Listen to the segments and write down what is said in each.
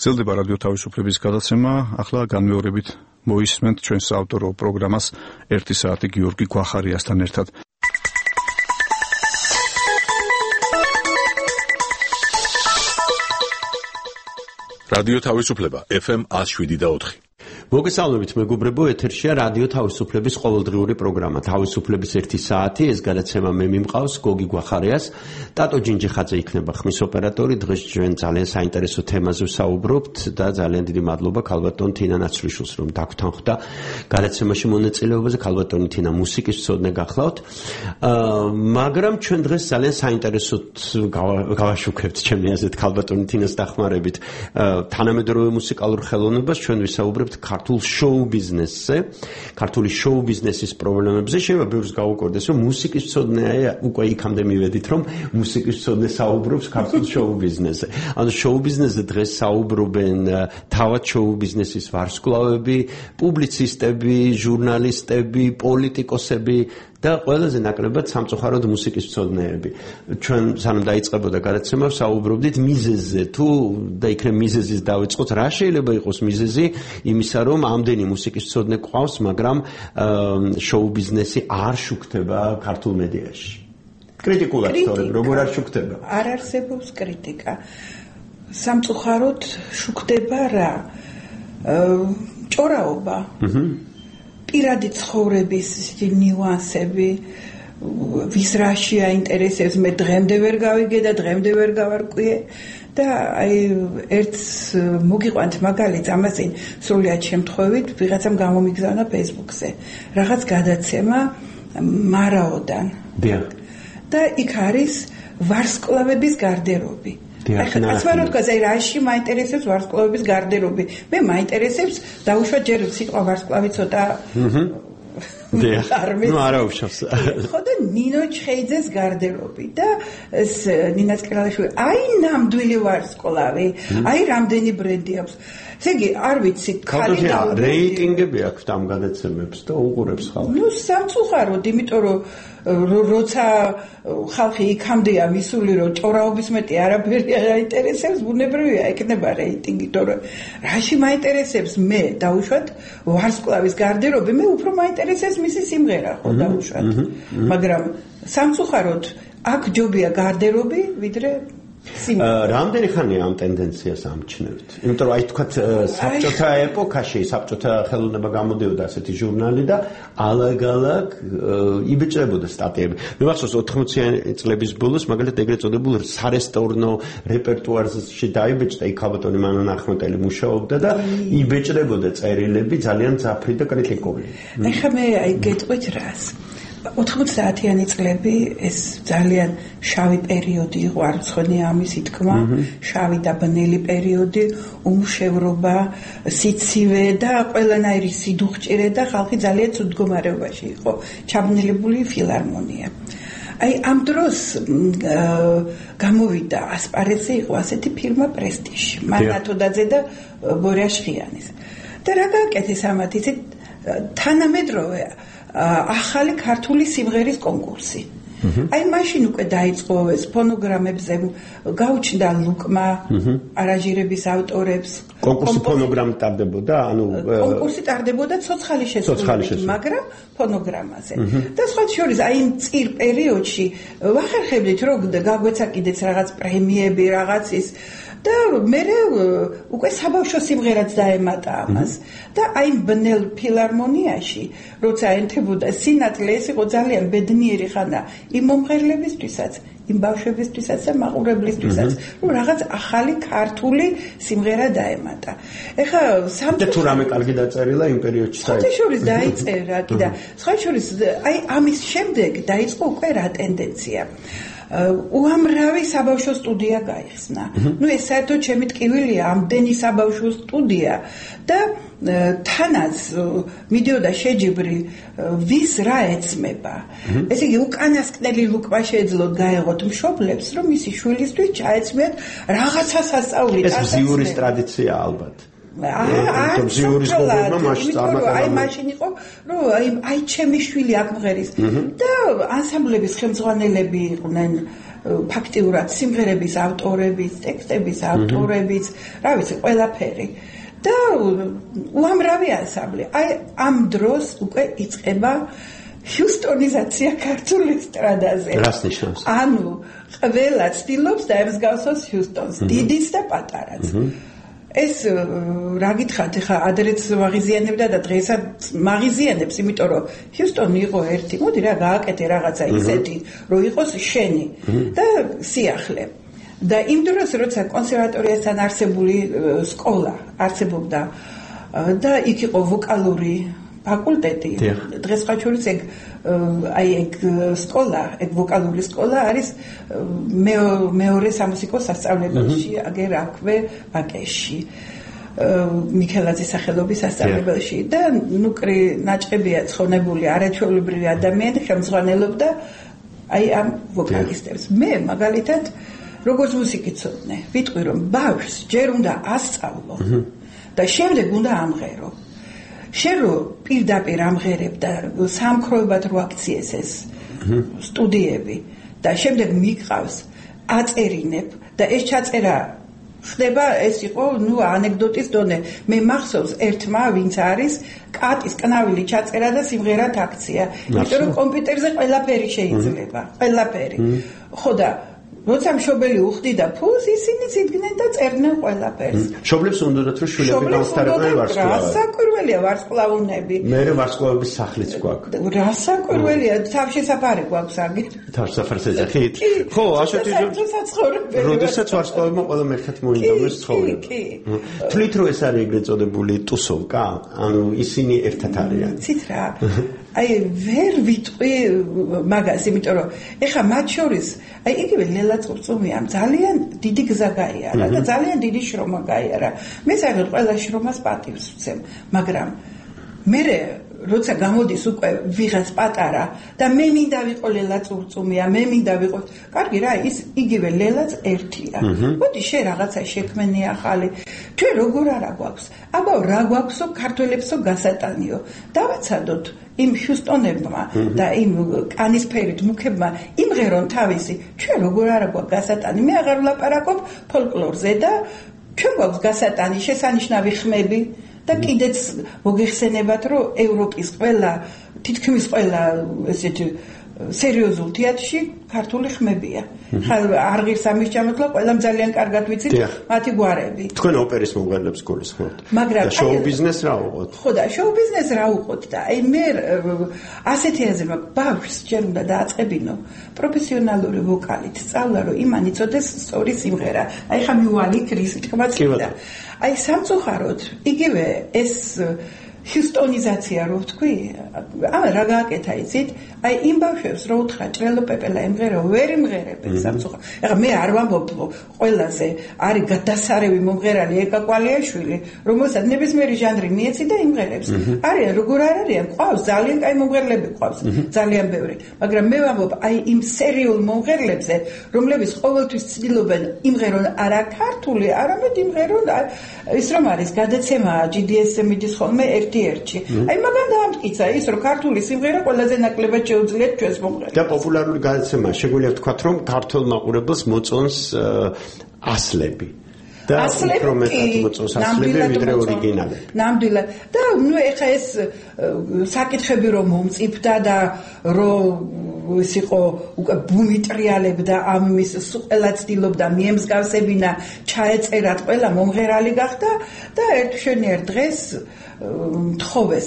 გრძელდება რადიო თავისუფლების გადაცემა, ახლა განმეორებით მოისმენთ ჩვენს ავტორო პროგრამას 1 საათი გიორგი გვახარიასთან ერთად. რადიო თავისუფლება FM 107.4. მოგესალმებით მეგობრებო, ეთერშია რადიო თავისუფლების ყოველდღიური პროგრამა თავისუფლების 1 საათი. ეს გადაცემა მე მიმყავს გოგი გვახარიას, ტატო ჯინჯიხაძე იქნება ხმის ოპერატორი. დღეს ჩვენ ძალიან საინტერესო თემაზე ვსაუბრობთ და ძალიან დიდი მადლობა ქალბატონ თინა ნაცვლიშვილს, რომ დაგთანხმდა გადაცემაში მონაწილეობაზე. ქალბატონი თინა მუსიკის მცოდნე გახლავთ, მაგრამ ჩვენ დღეს ძალიან საინტერესოდ გავაშუქებთ ჩემი აზრით ქალბატონი თინას დახმარებით თანამედროვე მუსიკალურ ხელოვნებას. ჩვენ ვისაუბრებთ ქართულ შოუ ბიზნესზე, ქართული შოუ ბიზნესის პრობლემებზე. შეიძლება ბევრს გაუკვირდეს, რომ მუსიკის მცოდნე უკვე იქამდე მივედით, რომ მუსიკის მცოდნე საუბრობს ქართულ შოუ ბიზნესზე. ანუ შოუ ბიზნესზე დღეს საუბრობენ თავად შოუ ბიზნესის ვარსკვლავები, პუბლიცისტები, ჟურნალისტები, პოლიტიკოსები და ყველაზე ნაკლებად სამწუხაროდ მუსიკის მცოდნეები. ჩვენ სანამ დაიწყებოდა გადაცემა ვსაუბრობდით მიზეზზე, თუ და იქნებ მიზეზის დავიწყოთ, რა შეიძლება იყოს მიზეზი იმისა, რომ ამდენი მუსიკის მცოდნე გვყავს, მაგრამ შოუ ბიზნესი არ შუქდება ქართულ მედიაში. კრიტიკულად თორემ როგორ არ შუქდება? არ არსებობს კრიტიკა. სამწუხაროდ შუქდება რა? ჭორაობა. პირადი ცხოვრების ნიუანსები, ვის რაში აინტერესებს, მე დღემდე ვერ გავიგე და დღემდე ვერ გავარკვიე და აი ერთ მოგიყვანთ მაგალითს, ამასინ სრულიად შემთხვევით ვიღაცამ გამომიგზავნა Facebook-ზე რაღაც გადაცემა მარაოდან. და იქ არის ვარსკვლავების გარდერობი. Აცმაროდგას აი რაში მაინტერესებს ვარსკვლავების გარდერობი. მე მაინტერესებს დაუშვათ ჯერ სიტყვა ვარსკვლავი ცოტა ნუ არა უშავს. ხო და ნინო ჩხეიძეს გარდერობი და ეს ნინა წკირალაშვილი აი ნამდვილი ვარსკვლავი, აი რამდენი ბრენდი აქვს. ესე იგი არ ვიცი ქალი და რეიტინგები აქვს ამ გადაცემებს და უყურებს ხალხი. ნუ სამწუხაროდ, იმიტომ რომ როცა ხალხი იქამდეა მისული, რომ ჭორაობის მეტი არაფერი აინტერესებს, ბუნებრივია ეკნება რეიტინგი, თორე რაში მაინტერესებს მე დაუშვათ ვარსკვლავის გარდერობი, მე უფრო მაინტერესებს მისი სიმღერა, ხო დაუშვათ. მაგრამ სამწუხაროდ აქ ჯობია გარდერობი, ვიდრე რამდენი ხანია ამ ტენდენციას ამჩნევთ? იმიტომ რომ აი თქვათ საბჭოთა ეპოქაში საბჭოთა ხელოვნება გამოდიოდა ასეთი ჟურნალი და ალაგ-ალაგ იბეჭდებოდა სტატიები. მე მახსოვს 80-იანი წლების ბოლოს მაგალითად ეგრეთ წოდებულ სარესტაურნო რეპერტუარში დაიბეჭდა, იქ ქალბატონი მანან ახმეტელი მუშაობდა და იბეჭდებოდა წერილები ძალიან ძაფრი და კრიტიკული. ეხლა მე აი გეტყვით რას 90-იანი წლები ეს ძალიან შავი პერიოდი იყო, არ მცხვენია ამისი თქმა, შავი და ბნელი პერიოდი, უმუშევრობა, სიცივე და ყველანაირი სიდუხჭირე და ხალხი ძალიან ცუდ მდგომარეობაში იყო, ჩაბნელებული ფილარმონია. აი ამ დროს გამოვიდა ასპარეზზე იყო ასეთი ფირმა პრესტიჟი, მანათოდაძე და ბორია შხიანის. და რა გააკეთეს ამათ, იცით, თანამედროვე ახალი ქართული სიმღერის კონკურსი. აი მაშინ უკვე დაიწყო ეს ფონოგრამებზე გაუჩნდა ლუკმა არაჟირების ავტორებს. კონკურსი ფონოგრამით ტარდებოდა, ანუ კონკურსი ტარდებოდა ცოცხალი შესრულებით, მაგრამ ფონოგრამაზე. და სხვა შორის აი იმ წირ პერიოდში ვახერხებდით, რომ გაგვეცა კიდეც რაღაც პრემიები, რაღაც ის და მე უკვე საბავშვო სიმღერაც დაემატა ამას და აი ბნელ ფილარმონიაში როცა ენთებოდა სინათლე, ეს იყო ძალიან ბედნიერი ხანა იმ მომღერლებისთვისაც, იმ ბავშვებისთვისაც და მაყურებლისთვისაც, რომ რაღაც ახალი ქართული სიმღერა დაემატა. ეხლა და თუ რამე კარგი დაწერილა იმ პერიოდში სხვა შორის დაიწერა კიდე სხვა შორის აი ამის შემდეგ დაიწყო უკვე რა ტენდენცია. უამრავი საბავშვო სტუდია გაიხსნა. ნუ ეს საერთოდ ჩემი ტკივილია, ამდენი საბავშვო სტუდია და თანაც მიდიოდა შეჯიბრი ვის რა ეცმება. ესე იგი უკანასკნელი ლუკმა შეეძლოთ გაეღოთ მშობლებს, რომ მისი შვილისთვის ჩაეცმიათ რაღაცა სასწაული. ეს ბზიურის ტრადიცია ალბათ. აი მაშინ იყო რომ აი ჩემი შვილი აქ მღერის და ანსამბლების ხელმძღვანელები იყვნენ ფაქტიურად სიმღერების ავტორების, ტექსტების ავტორების, რა ვიცი, ყველაფერი. და უამრავი ანსამბლი. აი ამ დროს უკვე იწყება ჰიუსტონიზაცია ქართულ ესტრადაზე. რას ნიშნავს? ანუ ყველა ცდილობს დაემსგავსოს ჰიუსტონს, დიდიც და პატარაც. ეს რა გითხრათ, ხა ადრეც მაღიზიანებდა და დღესაც მაღიზიანებს, იმიტომ რომ ჰიუსტონი იყო ერთი. მოდი რა გააკეთე რაღაცა ისეთი, რომ იყოს შენი და სიახლე. და იმ დროს როცა კონსერვატორიასთან არსებული სკოლა არსებობდა და იქ იყო ვოკალური ფაკულტეტი, დღეს ხაჩურის ეგ სკოლა, ეგ ვოკალური სკოლა არის მეორე სამუსიკო სასწავლებელში, აგერ აქვე ვაკეში. მიქელაძის სახელობის სასწავლებელში და ნუკრი ნაჭებია ცხონებული არაჩვეულებრივი ადამიანი ხელმძღვანელობდა აი ამ ვოკალისტებს. მე მაგალითად როგორც მუსიკიცოდნე, ვიტყვი რომ ბავშვს ჯერ უნდა ასწავლო და შემდეგ უნდა ამღერო. შენ რო პირდაპირ ამღერებ და სამქროებად რო აქციეს ეს სტუდიები და შემდეგ მიყავს აწერინებ და ეს ჩაწერა ხდება, ეს იყო ანეკდოტის დონე. მე მახსოვს ერთმა, ვინც არის კატის კნავილი ჩაწერა და სიმღერად აქცია. იმიტომ რომ კომპიუტერზე ყველაფერი შეიძლება, ყველაფერი. ხო და როცა მშობელი უხდიდა ფულს, ისინი იდგნენ და წერდნენ ყველაფერს. მშობლებს უნდათ რომ შვილები განსტარებდნენ ვარსკვლავად. რასაკვირველია ვარსკვლავუნები. მე ვარსკვლავების სახლიც გვაქვს. რასაკვირველია, თავშესაფარი გვაქვს აგერ. თავშესაფარს ეძახით? ხო, ასეთი როდესაც ვარსკვლავებმა ყველამ ერთად მოინდომეს ცხოვრება. თვლით რომ ეს არის ეგრეთ წოდებული ტუსოვკა? ანუ ისინი ერთად არიან. ცით რა. აი ვერ ვიტყვი მაგას, იმიტომ რომ ეხა მათ შორის აი იგივე ლელა წურწუმიამ ძალიან დიდი გზა გაიარა და ძალიან დიდი შრომა გაიარა. მე საერთოდ ყველა შრომას პატივს ვცემ, მაგრამ მე როცა გამოდის უკვე ვიღაც პატარა და მე მინდა ვიყო ლელა წურწუმია, მე მინდა ვიყო, კარგი რა, ის იგივე ლელაც ერთია. მოდი შე რაღაცა შექმენი ახალი. ჩვენ როგორ არა გვაქვს? აბა რა გვაქვსო ქართველებსო გასატანიო. დავაცადოთ იმ ჰიუსტონებმა და იმ კანისფერით მუქებმა იმღერონ თავისი. ჩვენ როგორ არა გვაქვს გასატანი? მე აღარ ვლაპარაკობ ფოლკლორზე და ჩვენ გვაქვს გასატანი, შესანიშნავი ხმები. და კიდეც მოგეხსენებათ, რომ ევროპის ყველა, თითქმის ყველა ესეთი სერიოზულ თეატრში ქართული ხმებია. არ ღირს ამის ჩამოთვლა, ყველამ ძალიან კარგად ვიცით მათი გვარები. თქვენ ოპერის მომღერლებს გულისხმობთ. მაგრამ შოუ ბიზნეს რა უყოთ? ხო და შოუ ბიზნეს რა უყოთ და აი მე ასეთი აზრი მაქვს, ბავშვს ჯერ უნდა დააწყებინო პროფესიონალური ვოკალით სწავლა, რომ იმან იცოდეს სწორი სიმღერა. აი ხა მივალ იქ რის თქმაც და აი სამწუხაროდ იგივე ეს ჰიუსტონიზაცია რო ვთქვი, რა გააკეთა იცით? აი იმ ბავშვებს რო უთხრა ჭრელო პეპელა იმღერო, ვერ იმღერებენ სამწუხაროდ. ეხლა მე არ ვამბობ ყველაზე არის გადასარევი მომღერალი ეკა კვალიაშვილი, რომელსაც ნებისმიერი ჟანრი მიეცი და იმღერებს. არიან როგორ არ არიან? ყავს ძალიან კაი მომღერლები ყავს, ძალიან ბევრი. მაგრამ მე ვამბობ აი იმ სერიულ მომღერლებზე, რომლებიც ყოველთვის ცდილობენ იმღერონ არა ქართული, არამედ იმღერონ ის რომ არის გადაცემა GDS-ზე მიდის ხოლმე ერთში. აი მაგან დაამტკიცა ის, რომ ქართული სიმღერა ყველაზე ნაკლებად შეუძლიათ ჩვენს მომღერლებს. და პოპულარული გადაცემა შეგვიძლია ვთქვათ, რომ ქართულ მაყურებელს მოწონს ასლები. და უფრო მეტად მოწონს ასლები ვიდრე ორიგინალები. ნამდვილად. და ნუ ეხა ეს საკითხები რომ მომწიფდა და რომ ის იყო უკვე ბუმი ტრიალებდა ამის ყველა ცდილობდა მიემსგავსებინა, ჩაეწერათ, ყველა მომღერალი გახდა და ერთშენიერ დღეს თხოვეს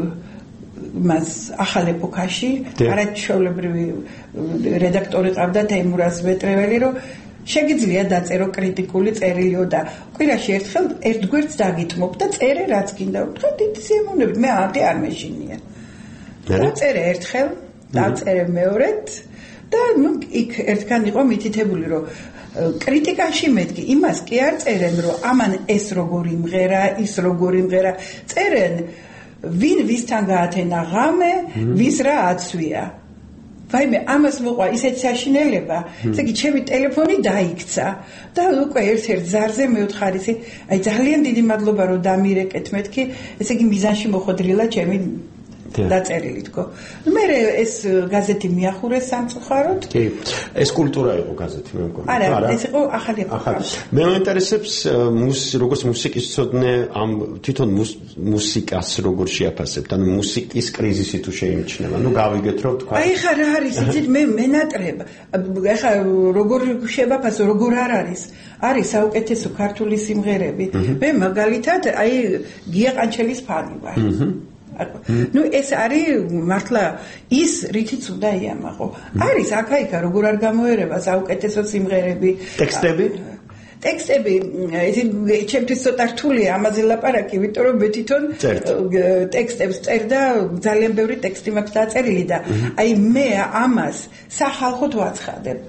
მას ახალ ეპოქაში არაჩვეულებრივი რედაქტორი ყავდა თეიმურაზ მეტრეველი, რომ შეგიძლია დაწერო კრიტიკული წერილიო და კვირაში ერთხელ ერთგვერდს დაგიტმობ და წერე რაც გინდა. ვთქვა დიდი სიამოვნებით, მე ამათი არ მეშინია. დაწერე ერთხელ, დაწერე მეორედ და ნუ იქ ერთგან იყო მითითებული, რომ კრიტიკაში მეთქი იმას კი არ წერენ, რომ ამან ეს როგორი იმღერა, ის როგორი იმღერა, წერენ ვინ ვისთან გაათენა ღამე, ვის რა აცვია. ვაიმე, ამას მოყვა ისეთი საშინელება, ესე იგი ჩემი ტელეფონი დაიქცა და უკვე ერთ-ერთ ზარზე მეუთხარისი, აი ძალიან დიდი მადლობა რომ დამირეკეთ მეთქი, ესე იგი მიზანში მოხდრილა ჩემი დაწერილი თქო. მე ეს გაზეთი მიახურეს სამწუხაროდ. კი, ეს კულტურა იყო გაზეთი, მე მგონი. არა, ეს იყო ახალი ეპოქა. მე მაინტერესებს როგორც მუსიკისმცოდნე ამ თვითონ მუსიკას როგორ შეაფასებთ, ანუ მუსიკის კრიზისი თუ შეიმჩნევა. ნუ გავიგეთ რომ თქვა. აი ხა რა არის, იცით მე მენატრება. ეხა როგორ შეაფასო, როგორ არ არის. არის საუკეთესო ქართული სიმღერები. მე მაგალითად აი გია ყანჩელის ფანი ვარ. ნუ ეს არის მართლა ის რითიც უნდა იამაყო. არის აქა-იქა როგორ არ გამოერება საუკეთესო სიმღერები. ტექსტები ჩემთვის ცოტა რთულია ამაზე ლაპარაკი, იმიტომ რომ მე თვითონ ტექსტებს წერ და ძალიან ბევრი ტექსტი მაქვს დაწერილი და აი მე ამას სახალხოდ ვაცხადებ.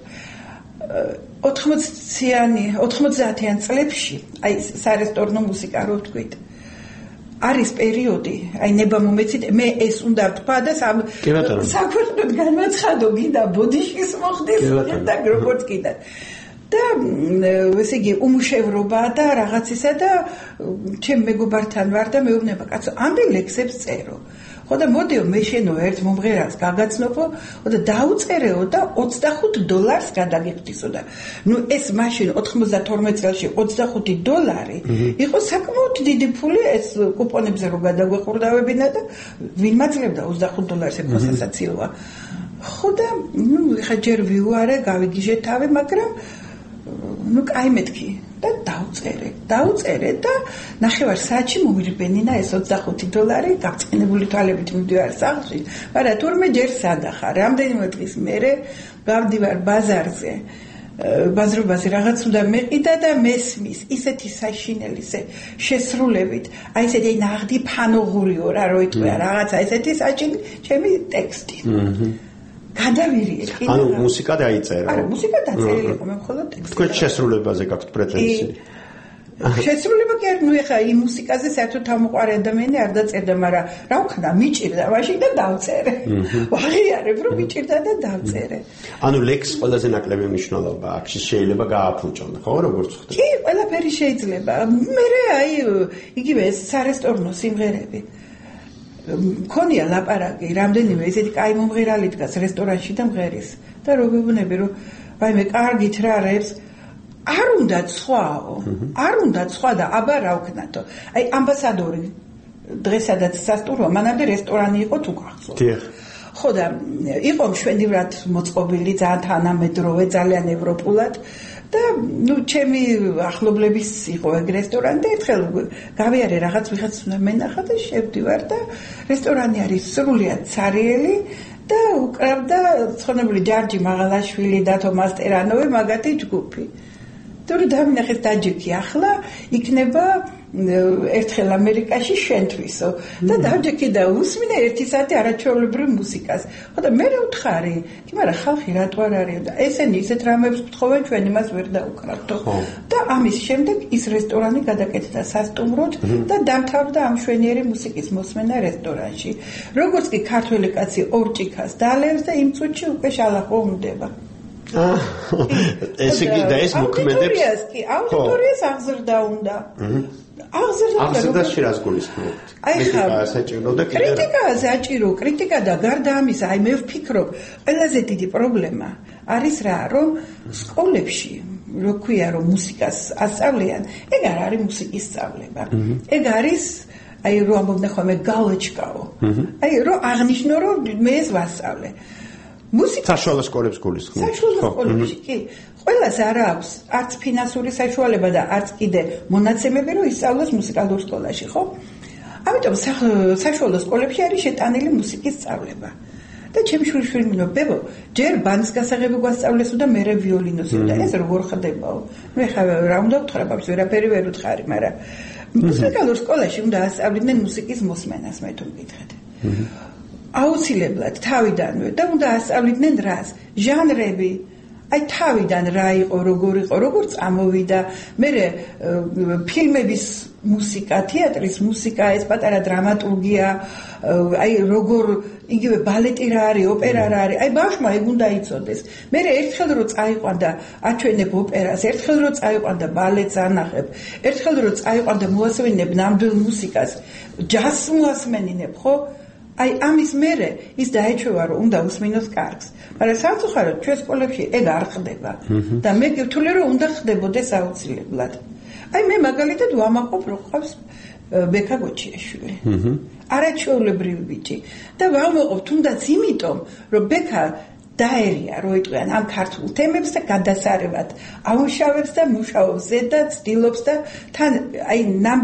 90-იან წლებში აი სარესტორნო მუსიკა რო ვთქვით არის პერიოდი, აი ნება მომეცით, მე ეს უნდა ვთქვა და საქვეყნოდ განაცხადო, გინდა ბოდიშის მოხდეს და როგორც კიდე. და ესე იგი უმუშევრობა და რაღაცისა და ჩემ მეგობართან ვარ და მეუბნება, კაცო, ამდე ლექსებს წერო. ხო და მოდიო მე შენო ერთ მომღერალს გაგაცნობო და დაუწერეო და $25 გადაგიხდისო და ნუ ეს მაშინ 92 წელში $25 იყო საკმაოდ დიდი ფული, ეს კუპონებზე რო გადაგვეყურდავებინა და ვინ მაძლევდა $25 ეკოსასაცილოა. ხო და ნუ ხა ჯერ ვიუარე, გავიგიჟე თავი, მაგრამ ნუ კაი მეთქი და დაუწერე და ნახევარ საათში მომირბენინა ეს $25 გაგწყინებული თვალებით მივდივარ სახლში, მაგრამ თურმე ჯერ სადახარ, რამდენიმე დღის მერე გავდივარ ბაზარზე, ბაზრობაზე რაღაც უნდა მეყიდა და მესმის ისეთი საშინელი შესრულებით, აი ესეთი ნაღდი ფანოღურიო რა რო იტყვია, რაღაცა ესეთი საჭინი ჩემი ტექსტი. გადავირიე. ანუ მუსიკა დაიწერა. არა, მუსიკა დაწერილი იყო, მე მხოლოდ ტექსტი. თქვენ შესრულებაზე გაქვთ პრეტენზია? შესრულება კი არ, ნუ ეხა იმ მუსიკაზე საერთოდ ამოყარე ადამიანი არ დაწერდა, მაგრამ რა ვქნა, მიჭირდა მაშინ და დავწერე. ვაღიარებ რომ მიჭირდა და დავწერე. ანუ ლექსს ყველაზე ნაკლები მნიშვნელობა აქვს, შეიძლება გააფუჭონ, ხო, როგორც ხდება? კი, ყველაფერი შეიძლება. მე აი იგივე სარესტორნო სიმღერები. მქონია ლაპარაკი, რამდენიმე ესეთი კაი მომღერალი დგას რესტორანში და მღერის და რო ვიბუნები რომ ვაიმე კარგით რა რებს არ უნდა სხვა და აბა რა ვქნათო. აი ამბასადორი დღესაც სასტუმრო მანამდე რესტორანი იყო თუ გახსოვთ. დიახ. ხო და იყო მშვენივრად მოწყობილი, ძალიან თანამედროვე, ძალიან ევროპულად და ნუ ჩემი ახლობლების იყო ეგ რესტორანი და ერთხელ გავიარე რაღაც ვიღაც უნდა მენახა და შევდივარ და რესტორანი არის სრულიად ცარიელი და უკრავდა ცხონებული ჯარჯი მაღალაშვილი და თომას ტერანოვი მაგათი ჯგუფი. თორე დამინახეთ დაჯექი ახლა იქნება ერთხელ ამერიკაში შენთვისო და დაჯექი და უსმინე 1 საათი არაჩვეულებრივ მუსიკას. ხო და მე ვთხარი, კი მაგრამ ხალხი რატო არ არის და ესენი ისეთ რამებს გთხოვენ, ჩვენ იმას ვერ დაუკრავთო. და ამის შემდეგ ის რესტორანი გადაკეთდა სასტუმროდ და დამთავრდა ამ შვენიერი მუსიკის მოსმენა რესტორანში. როგორც კი ქართველი კაცი ორჭიქას დალევს და იმ წუთში უკვე შალახო უნდება. ეს იგი და ეს მოქმედებს აუდიტორიას აღზრდა უნდა. აღზრდაში რას გულისხმობთ? კრიტიკა საჭირო და კრიტიკა საჭირო, კრიტიკა და გარდა ამისა, აი მე ვფიქრობ, ყველაზე დიდი პრობლემა არის რა, რომ სკოლებში რო ქვია რომ მუსიკას ასწავლიან, ეგ არ არის მუსიკის სწავლება. ეგ არის აი რო ამბობდნენ ხოლმე გალოჩკაო. აი რო აღნიშნო რომ მე ეს ვასწავლე. საშუალო სკოლებს გულისხმობთ. საშუალო სკოლებში კი. ყველას არ აქვს არც ფინანსური საშუალება და არც კიდე მონაცემები რომ ისწავლოს მუსიკალურ სკოლაში, ხო? ამიტომ საშუალო სკოლებში არის შეტანილი მუსიკის სწავლება. და ჩემი შვილიშვილი მინებებო, ჯერ ბანდის გასაღები გვასწავლესო და მერე ვიოლინოსი და ეს როგორ ხდებაო? მე ხა რა უნდა ვთხრა, ბაბის ვერაფერი ვერ ვთხარი, მაგრამ მუსიკალურ სკოლაში უნდა ასწავლიდნენ მუსიკის მოსმენას, მე თუ მკითხეთ. აუცილებლად თავიდანვე და უნდა ასწავლიდნენ რას? ჟანრები. აი თავიდან რა იყო, როგორ წამოვიდა. მე ფილმების მუსიკა, თეატრის მუსიკა, ეს პატარა დრამატურგია, აი როგორ იგივე ბალეტი რა არის, ოპერა რა არის. აი ბავშვმა ეგ უნდა იცოდეს. მე ერთხელ რო წაიყვანდა აჩვენებ ოპერას, ერთხელ რო წაიყვანდა ბალეტს ანახებ, ერთხელ რო წაიყვანდა მოასმენინებ ნამდვილ მუსიკას, ჯაზს მოასმენინებ, ხო? აი ამის მერე ის დაეჩვევა რომ უნდა უსმინოს კარგს, მაგრამ სამწუხაროდ ჩვენ სკოლებში ეგ არ ხდება და მე გითვლი რომ უნდა ხდებოდეს აუცილებლად. აი მე მაგალითად ვამაყობ რომ ყავს ბექა გოჩიაშვილი. არაჩვეულებრივი ბიჭი და ვამაყობ თუნდაც იმიტომ რომ ბექა დაერია რო იტყვიან ამ ქართულ თემებს და გადასარევად აუშავებს და მუშაობს ზედა ცდილობს და თან აი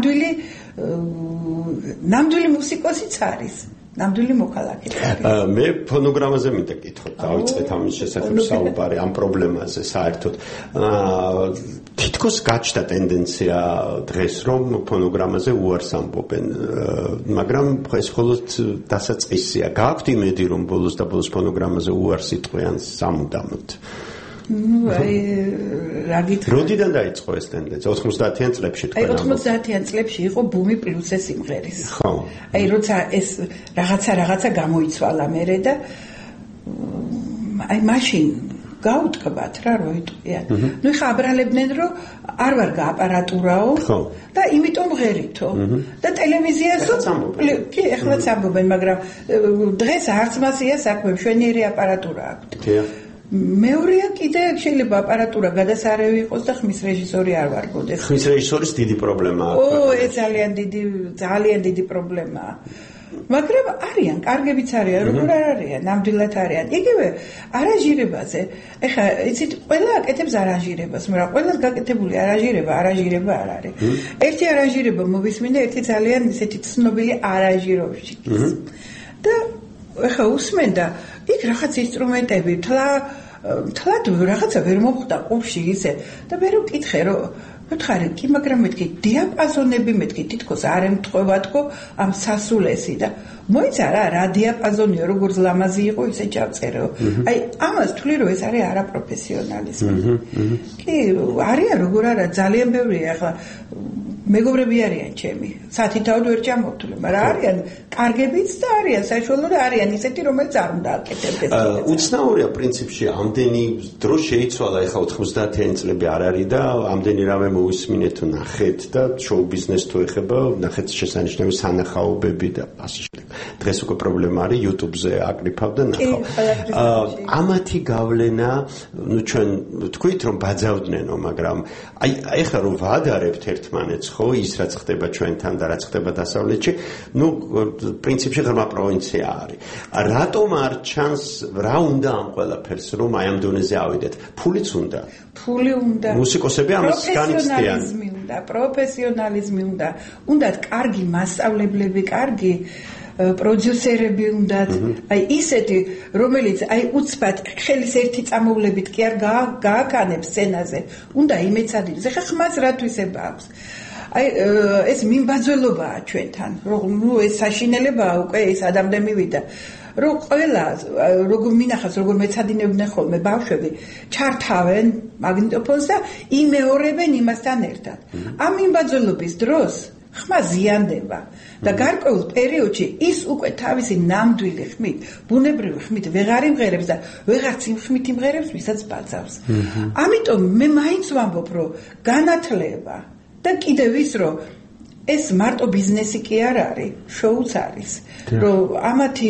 ნამდვილი მუსიკოსიც არის. ნამდვილი მოქალაქე. მე ფონოგრამაზე მინდა კითხოთ, დავიწყეთ ამის შესახებ საუბარი, ამ პრობლემაზე საერთოდ. თითქოს გაჩნდა ტენდენცია დღეს, რომ ფონოგრამაზე უარს ამბობენ, მაგრამ ეს მხოლოდ დასაწყისია. გააქვთ იმედი, რომ ბოლოს და ბოლოს ფონოგრამაზე უარს იტყვიან სამუდამოდ? აი რა გითხრა? როდიდან დაიწყო ეს ტენდენცია? 90-იან წლებში თქვენ? აი 90-იან წლებში იყო ბუმი პლუსზე სიმღერის. ხო. აი როცა ეს რაღაცა გამოიცვალა მერე და აი მაშინ გაუთქბათ რა რო იტყვიან. ნუ ხა აბრალებდნენ რომ არ ვარ გააპარატურაო და იმიტომ ღერითო და ტელევიზიასო კი ეხლაც ამბობენ, მაგრამ დღეს არც მასია საქმე, მშვენიერი აპარატურა აქვთ. მეორეა კიდე შეიძლება აპარატურა გადასარევი იყოს და ხმის რეჟისორი არ ვარგოდეს. ხმის რეჟისორის დიდი პრობლემაა. ეს ძალიან დიდი პრობლემაა. მაგრამ არიან, კარგებიც არიან, როგორ არ არიან, ნამდვილად არიან. იგივე არაჟირებაზე. ეხლა იცით, ყველა აკეთებს არაჟირებას, მაგრამ ყველას გაკეთებული არაჟირება არ არის. ერთი არაჟირება მოვისმინე, ერთი ძალიან ისეთი ცნობილი არაჟიროვშიკის. და ეხლა усმენდა იქ რაღაც ინსტრუმენტები თლად რაღაცა ვერ მოხდა ყურში ისე და მე რო კითხე რომ ვთხარი კი მაგრამ მეთქი დიაპაზონები მეთქი თითქოს არ ემთხვევათქო ამ სასულესი და მოიცა რა დიაპაზონია როგორც ლამაზი იყო ისე ჩავწერო აი ამას თვლი რომ ეს არის არაპროფესიონალიზმი კი არიან როგორ არა ძალიან ბევრია ახლა მეგობრები არიან ჩემი სათითაოდ ვერ ჩამოვთვლი მაგრამ არიან კარგებიც და არიან საშუალო და არიან ისეთი რომელიც არ უნდა აკეთებდეს უცნაურია პრინციპში ამდენი დრო შეიცვალა ეხლა 90-იანი წლები არ არის და ამდენი რამე მოვისმინეთ ნახეთ და შოუ ბიზნეს თუ ეხება ნახეთ შესანიშნავი სანახაობები და ასე შემდეგ დღეს უკვე პრობლემა არის YouTube-ზე აკრიფავ და ნახავ ამათი გავლენა ნუ ჩვენ თქვით რომ ბაძავდნენო მაგრამ აი ეხლა რომ ვადარებთ ერთმანეთს ხო ის რაც ხდება ჩვენთან და რაც ხდება დასავლეთში ნუ პრინციპში ღრმა პროვინცია არის რატომ არ ჩანს რა უნდა ამ ყველაფერს რომ აი ამ დონეზე ავიდეთ ფულიც უნდა მუსიკოსები ამას განიცდიან პროფესიონალიზმი უნდა კარგი მასწავლებლები კარგი პროდიუსერები უნდათ აი ისეთი რომელიც აი უცბად ხელის ერთი წამოვლებით კი არ გააკანებს სცენაზე უნდა იმეცადინოს ეხლა ხმას რათვისება აქვს აი ეს მიმბაძველობაა ჩვენთან რომ ნუ ეს საშინელებაა უკვე ეს ადამიანი მივიდა რომ ყველა როგორ მინახავს როგორ მეცადინებდნენ ხოლმე ბავშვები ჩართავენ მაგნიტოფონს და იმეორებენ იმასთან ერთად ამ მიმბაძველობის დროს ხმა ზიანდება და გარკვეულ პერიოდში ის უკვე თავისი ნამდვილი ხმით, ბუნებრივი ხმით ვეღარ იმღერებს და ვეღარც იმ ხმით იმღერებს, ვისაც ბაძავს. ამიტომ მე მაინც ვამბობ, რომ განათლება და კიდევ ის, რომ ეს მარტო ბიზნესი კი არ არის, შოუც არის. რომ ამათი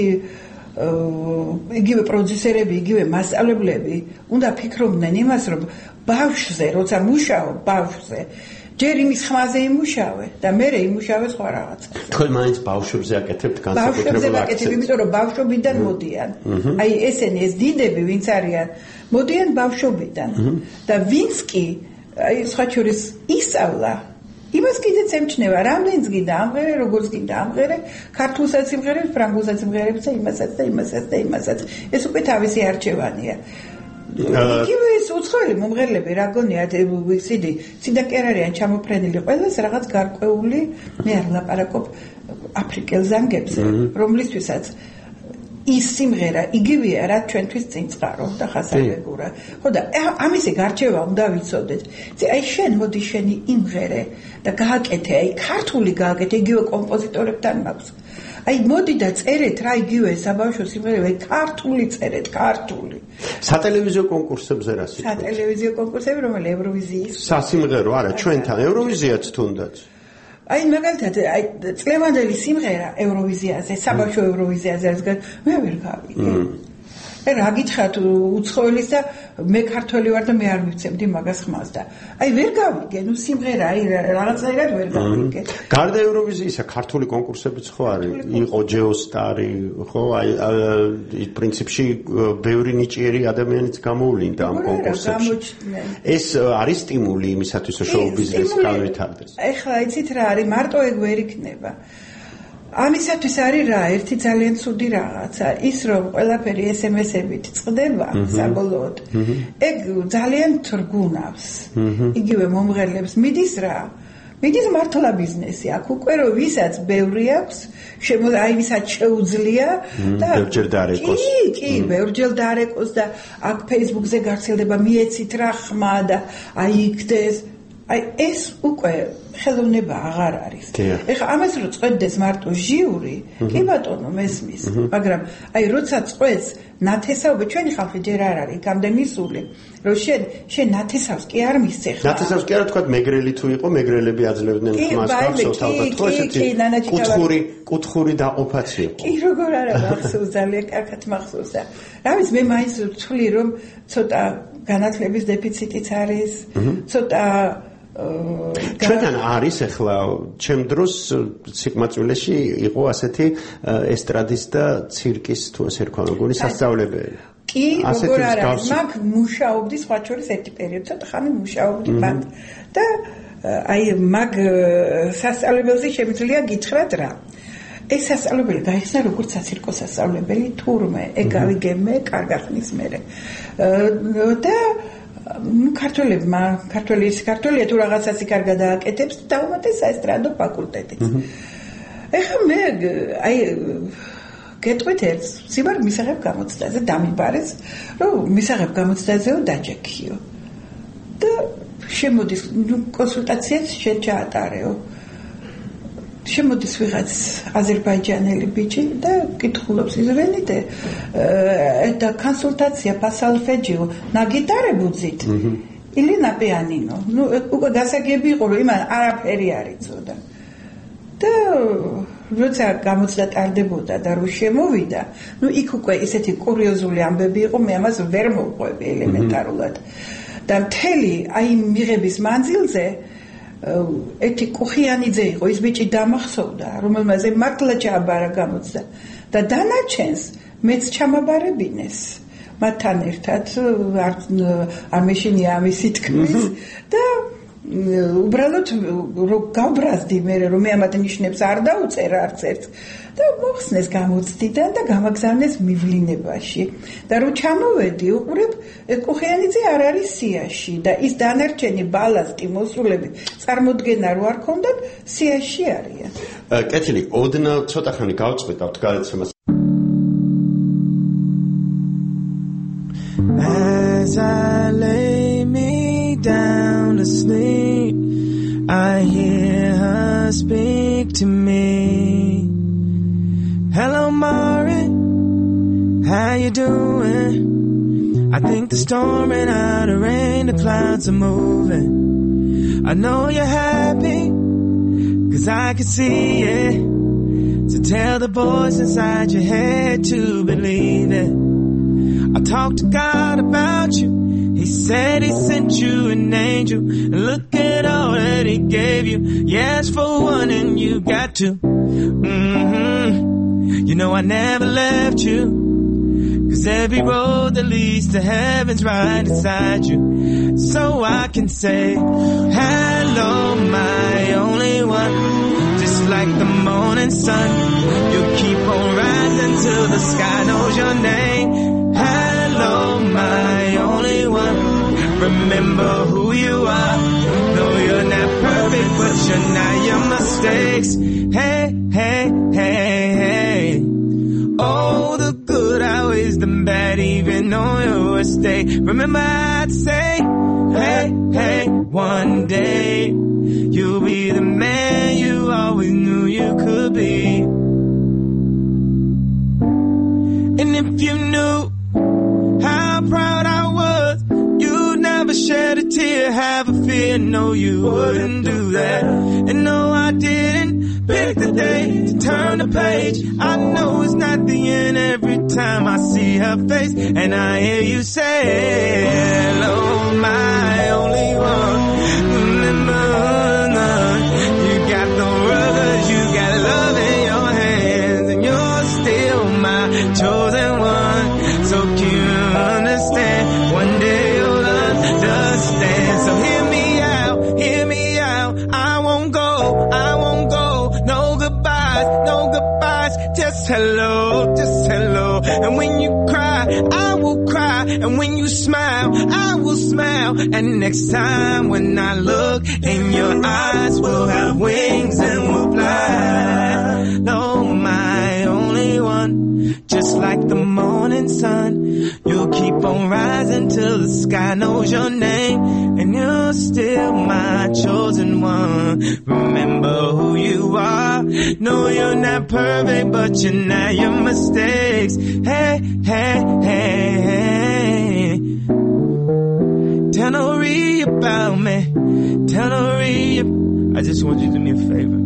იგივე პროდიუსერები, იგივე მასწავლებლები უნდა ფიქრობდნენ იმას, რომ ბავშვზე, როცა მუშაობ ბავშვზე ჯერ იმის ხმაზე იმუშავე და მერე იმუშავე სხვა რაღაცა. თქვენ მაინც ბავშვებზე აკეთებთ განსაკუთრებულ აქციებს. იმიტომ რომ ბავშვობიდან მოდიან. აი ესენი ეს დიდები ვინც არიან, მოდიან ბავშვობიდან. და ვინც კი აი სხვა შორის ისწავლა იმას კიდეც ემჩნევა, რამდენიც გინდა ამღერე, როგორც გინდა ამღერე, ქართულსაც იმღერებს, ფრანგულსაც იმღერებს და იმასაც. ეს უკვე თავისი არჩევანია. იგივე ეს უცხოელი მომღერლები რა გონიათ სიდაკი არ არიან ჩამოფრენილი ყველას რაღაც გარკვეული მე არ ლაპარაკობ აფრიკელ ზანგებზე რომლისთვისაც ის სიმღერა იგივეა რა ჩვენთვის წინ წყარო და ხასარებურა ხო და ამისი გარჩევა უნდა ვიცოდეთ აი შენ მოდი შენი იმღერე და გააკეთე აი ქართული გააკეთე იგივე კომპოზიტორებთან მაქვს აი მოდი და წერეთ რა იგივე საბავშვო სიმღერები ქართული წერეთ ქართული სატელევიზიო კონკურსებზე რა სიტყვით სატელევიზიო კონკურსები რომელი ევროვიზიის სასიმღერო არა ჩვენთან ევროვიზიაც თუნდაც აი მაგალითად აი წლევანდელი სიმღერა ევროვიზიაზე, საბავშვო ევროვიზიაზე მე ვერ გავიგე. რა გითხრათ უცხოელის და მე ქართველი ვარ და მე არ მივცემდი მაგას ხმას და აი ვერ გავიგე, სიმღერა აი რაღაცნაირად ვერ გავიგე. გარდა ევროვიზიისა ქართული კონკურსებიც ხო არის? იყო ჯეოსტარი, ხო? აი პრინციპში ბევრი ნიჭიერი ადამიანიც გამოვლინდა ამ კონკურსებში. ეს არის სტიმული იმისათვის, რომ შოუ-ბიზნესი განვითარდეს. ეხლა იცით რა არის, მარტო ეგ ვერ იქნება. ამისათვის არის რა, ერთი ძალიან ცუდი რაღაცა, ის რომ ყველაფერი SMS-ებით წყდება საბოლოოდ. ეგ ძალიან თრგუნავს. იგივე მომღერლებს მიდის რა. მიდის მართლა ბიზნესი. აქ უკვე რომ ვისაც ბევრი აქვს, აი ვისაც შეუძლია და ბევრჯერ დაარეკოს. კი, ბევრჯერ დაარეკოს და აქ Facebook-ზე გახსილდება მიეცით რა ხმა და აი იქდეს. აი ეს უკვე ხელოვნება აღარ არის. ეხლა ამას რო წვეთდეს მარტო ჟიური, კი ბატონო მესმის, მაგრამ აი როცა წვეთს ნათესაობა ჩვენი ხალხი ჯერ არ არის გამდენი სული, რომ შენ ნათესავს კი არ მისცე ხა. ნათესავს კი არა თქვა მეგრელი თუ იყო, მეგრელები აძლევდნენ ხმას გახსოვთ ალბათ ხო ესეთი კუთხური დაყოფაც იყო. კი როგორ არა მახსოვს, ძალიან კარგად მახსოვს და რა ვიცი მე მაინც ვთვლი რომ ცოტა განათლების დეფიციტიც არის, ცოტა ჩვენთან არის ახლა ჩემ დროს სიკმაწვილეში იყო ასეთი ესტრადის და ცირკის თუ ასე რქვა მეგონი სასწავლებელი. კი, როგორ არა, მაგ მუშაობდი სხვა შორის ერთი პერიოდი, ცოტა ხანი მუშაობდი მათ და აი მაგ სასწავლებელზე შემიძლია გითხრათ რა. ეს სასწავლებელი გაიხსნა როგორც საცირკო სასწავლებელი თურმე, ეგ გავიგე მე კარგა ხნის მერე. და ქართველია თუ რაღაცას იქ არ გადააკეთებს და უმეტეს საესტრადო ფაკულტეტიც. ეხლა მე აი გეტყვით ერთს, სიბარ მისაღებ გამოცდაზე დამიბარეს, რომ მისაღებ გამოცდაზეო დაჯექიო. და შემოდის კონსულტაციაც შენ ჩაატარეო. შემოდის ვიღაც აზერბაიჯანელი ბიჭი და კითხულობს იზრენიდე და კონსულტაცია პასალფეჯიო ნაგიტარებუძით ილინა პიანინო ნუ უკვე გასაგები იყო რომ იმან არაფერი არ იცოდა და როცა გამოცდა ტარდებოდა და რო შემოვიდა ნუ იქ უკვე ესეთი კურიოზული ამბები იყო მე ამას ვერ მოვყვები ელემენტარულად და მთელი აი მიღების მანძილზე ერთი კუხიანიძე იყო ის ბიჭი დამახსოვდა რომელმაზე მართლა ჩააბარა გამოცდა და დანარჩენს მეც ჩამაბარებინეს მათთან ერთად არ მეშინია ამისი თქმის და უბრალოდ რო გავბრაზდი მე რომ მე ამათ ნიშნებს არ დაუწერა არც ერთს და მოხსნეს გამოცდიდან და გამაგზავნეს მივლინებაში და რო ჩამოვედი უყურებ კუხიანიძე არ არის სიაში და ის დანარჩენი ბალასტი მოსულები წარმოდგენა რო არ ქონდათ სიაში არიან. კეთილი, ოდნავ ცოტა ხანი გავწყვეტავთ გადაცემას. As I lay me down to sleep, I hear her speak to me. Hello, Mari, how you doing? I think the storm ran out of rain, the clouds are moving. I know you're happy, 'cause I can see it. So tell the voice inside your head to believe it. I talked to God about you. He said he sent you an angel. And look at all that he gave you. Yes, for one and you got to. You know I never left you. 'Cause every road that leads to heaven's right inside you. So I can say, hello, my only one. Just like the morning sun. You keep on rising till the sky knows your name. Hello, my only one. Remember who you are. No, you're not perfect, but you're not your mistakes. Hey, hey, hey, hey. Oh, the good outweighs the bad, even on your worst day. Remember I'd say, hey, hey, one day you'll be the man you always knew you could be. And if you knew how proud I was, you'd never shed a tear, have a fear, no you wouldn't do that. And no I did take the day to turn the page. I know it's not the end every time I see her face, and I hear you say, hello, my only one. Remember, you got the rugged, you got love in your hands, and you're still my chosen one. So can you understand? One day you'll understand. So hear me out, I won't go, no goodbyes, just hello, and when you cry, I will cry, and when you smile, I will smile, and next time when I look in your eyes, we'll have wings and we'll fly. No, my only one, just like the morning sun, you'll keep on rising till the sky knows your name, and you're still my chosen one. Remember who you are. No, you're not perfect, but you're not your mistakes. Hey, hey, hey, hey. Tell Nori about me. Tell Nori. I just want you to do me a favor.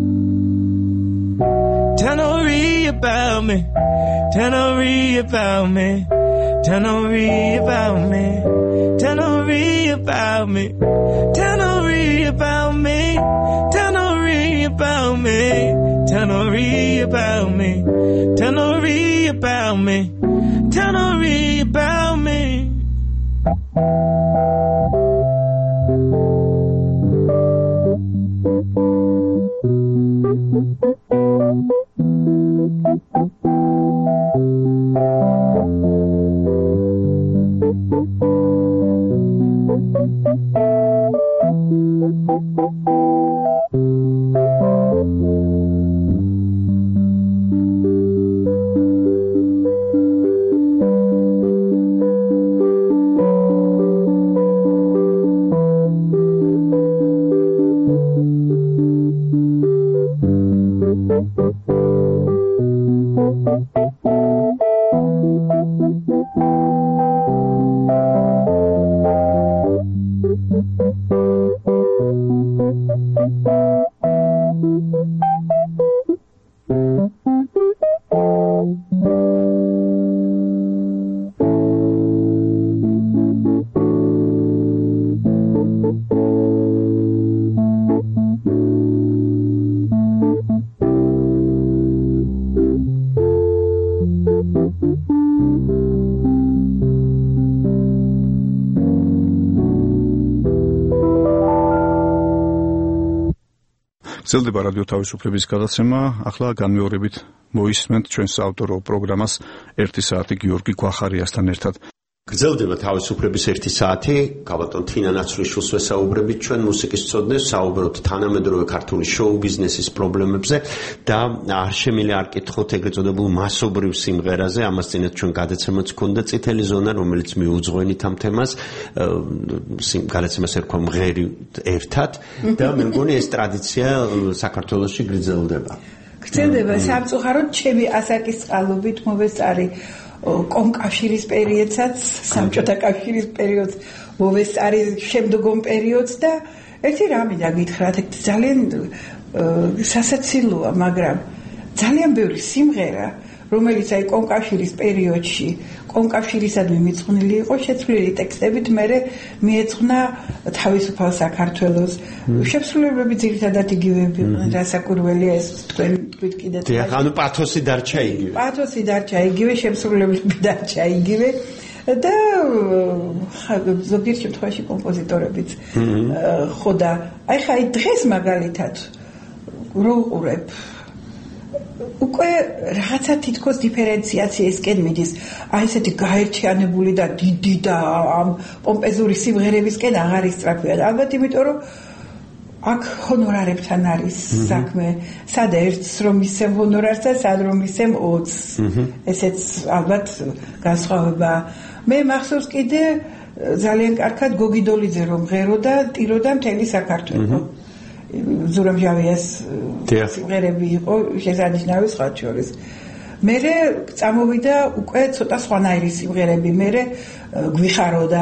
Tell Nori about me. Tell Nori about me. Tell Nori about me. Tell Nori about me. Tell Nori about me. Tell Nori about me. Tell Nori about me. Tell Nori about me. Tell Nori about me. გრძელდება რადიო თავისუფლების გადაცემა. ახლა განმეორებით მოისმენთ ჩვენს ავტორო პროგრამას 1 საათი გიორგი გვახარიასთან ერთად. გრძელდება თავისუფლების 1 საათი. გაბატონ თინა ნაცვლიშვილს ვესაუბრებით ჩვენ მუსიკის მცოდნეს, საუბრობთ თანამედროვე ქართული შოუ ბიზნესის პრობლემებზე და არ შემიძლია არ კითხოთ ეგრეთ წოდებულ მასობრივ სიმღერაზე. ამას წინათ ჩვენ გადაცემაც ჰქონდა წითელი ზონა, რომელიც მიუძღვენით ამ თემას. გადაცემას ერქვა მღერი ერთად და მე მგონი ეს ტრადიცია საქართველოში გრძელდება. გრძელდება სამწუხაროდ ჩემი ასაკის წყალობით მოვესწარი კომკავშირის პერიოდსაც, საბჭოთა კავშირის პერიოდს, მოვესწარი შემდგომ პერიოდს და ერთი რამე დაგითხრათ, ძალიან სასაცილოა, მაგრამ ძალიან ბევრი სიმღერა, რომელიც აი კომკავშირის პერიოდში კომკავშირისადმი მიძღვნილი იყო, შეცვლილი ტექსტებით მერე მიეძღვნა თავისუფალ საქართველოს. შესრულებები ძირითადად იგივეები იყვნენ, რასაკურველია ეს თქვენ თქვით კიდე. ანუ პათოსი დარჩა იგივე. პათოსი დარჩა იგივე, შესრულებები დარჩა იგივე და ზოგიერთ შემთხვევაში კომპოზიტორებიც. ხო და აი ხა დღეს მაგალითად რო უყურებ უკვე რაღაცა თითქოს დიფერენციაციისკენ მიდის. აი ესეთი გაერთიანებული და დიდი და ამ პომპეზური სიმღერებისკენ აღარ ისწრაფია. ალბათ იმიტომ რომ აქ ჰონორარებთან არის საქმე. სად ერთს რომ ისემ ჰონორარს და სად რომ ისემ 20. ესეც ალბათ განსხვავება. მე მახსოვს კიდე ძალიან კარგად გოგი დოლიძე რომ ღეროდა, ტიროდა მთელი საქართველო. ზურაბჟავიას სიმღერები იყო შესანიშნავი სხვა შორის. მერე წამოვიდა უკვე ცოტა სხვანაირი სიმღერები, მერე გვიხაროდა.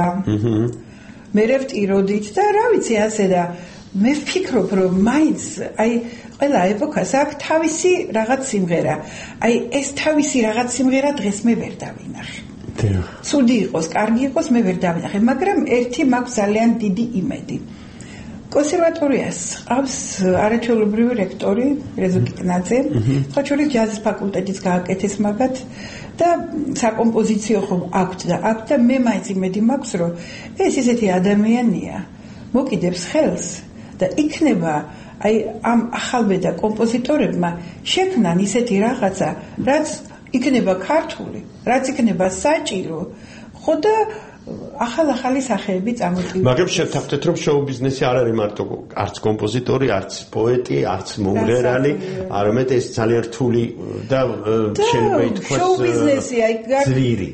მერე ვტიროდით და რა ვიცი ასე და მე ვფიქრობ რომ მაინც აი ყველა ეპოქას აქვს თავისი რაღაც სიმღერა. აი ეს თავისი რაღაც სიმღერა დღეს მე ვერ დავინახე. ცუდი იყოს, კარგი იყოს, მე ვერ დავინახე, მაგრამ ერთი მაქვს ძალიან დიდი იმედი. კონსერვატორიას ყავს არაჩვეულებრივი რექტორი რეზო კიკნაძე, ხოჩურის ჯაზის ფაკულტეტის გააკეთეს მაგათ და საკომპოზიციო ხომ აქვს და მე მაინც იმედი მაქვს, რომ ეს ისეთი ადამიანია, მოკიდებს ხელს და იქნება აი ამ ახალბედა კომპოზიტორებმა შექმნან ისეთი რაღაცა, რაც იქნება ქართული, რაც იქნება საჭირო, ხო და ახალი სახეები წამოწივა. მაგრამ შევთანხმდეთ, რომ შოუ ბიზნესი არ არის მარტო არც კომპოზიტორი, არც პოეტი, არც მომღერალი, არამედ ეს ძალიან რთული და შეიძლება ითქვას შოუ ბიზნესი აი ძვირი.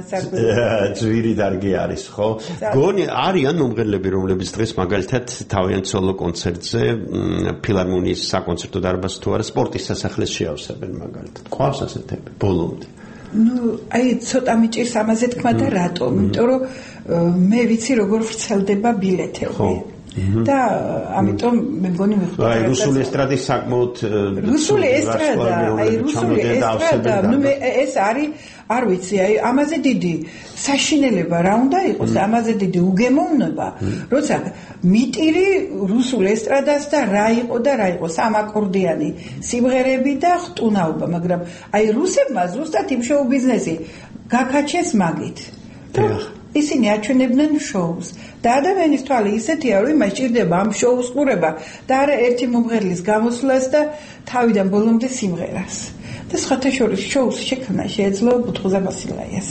ძვირი დარგი არის, ხო? გონი არიან მომღერლები, რომლებიც დღეს მაგალითად თავიანთ სოლო კონცერტზე ფილარმონიის საკონცერტო დარბაზს თუ არა სპორტის სასახლეს შეავსებენ მაგალითად. ყავს ასეთები ბოლომდე. აი ცოტა მიჭირს ამაზე თქვა და რატომ? იმიტომ რომ მე ვიცი როგორ ვრცელდება ბილეთები. და ამიტომ მე მგონი მიხვდა. აი რუსული ესტრადის საკმაოდ რუსული ესტრადა, ნუ მე ეს არის არ ვიცი, აი ამაზე დიდი საშინელება რა უნდა იყოს, ამაზე დიდი უგემოვნება, როცა მიტირი რუსულ ესტრადას და რა იყო სამაკორდიანი სიმღერები და ხტუნაობა, მაგრამ აი რუსებმა ზუსტად იმ შოუ ბიზნესი გაქაჩეს მაგით. ისინი აჩვენებდნენ შოუს და ადამიანის თვალი ისეთია, რომ იმას ჭირდება ამ შოუს ყურება და არა ერთი მომღერლის გამოსვლას და თავიდან ბოლომდე სიმღერას. და სხვათა შორის შოუს შექმნა შეეძლო ბუთხუზა ბასილაიას.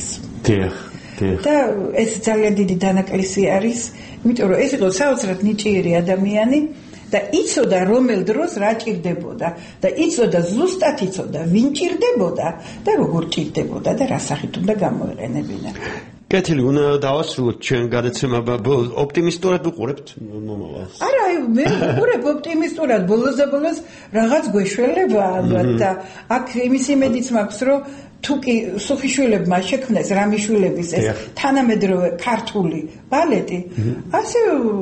და ეს ძალიან დიდი დანაკლისი არის, იმიტომ რომ ეს იყო საოცრად ნიჭიერი ადამიანი და იცოდა რომელ დროს რა ჭირდებოდა და იცოდა ზუსტად იცოდა ვინ ჭირდებოდა და როგორ ჭირდებოდა და რა სახით უნდა გამოეყენებინა. კეთილი, უნდა დავასრულოთ ჩვენ გადაცემა, ოპტიმისტურად ვუყურებთ მომავალს. არა, მე ვუყურებ ოპტიმისტურად, ბოლოს და ბოლოს რაღაც გვეშველება ალბათ და აქ იმის იმედიც მაქვს, რომ თუ კი სუხიშვილებმა შექმნეს რამიშვილების ეს თანამედროვე ქართული ბალეტი, ასე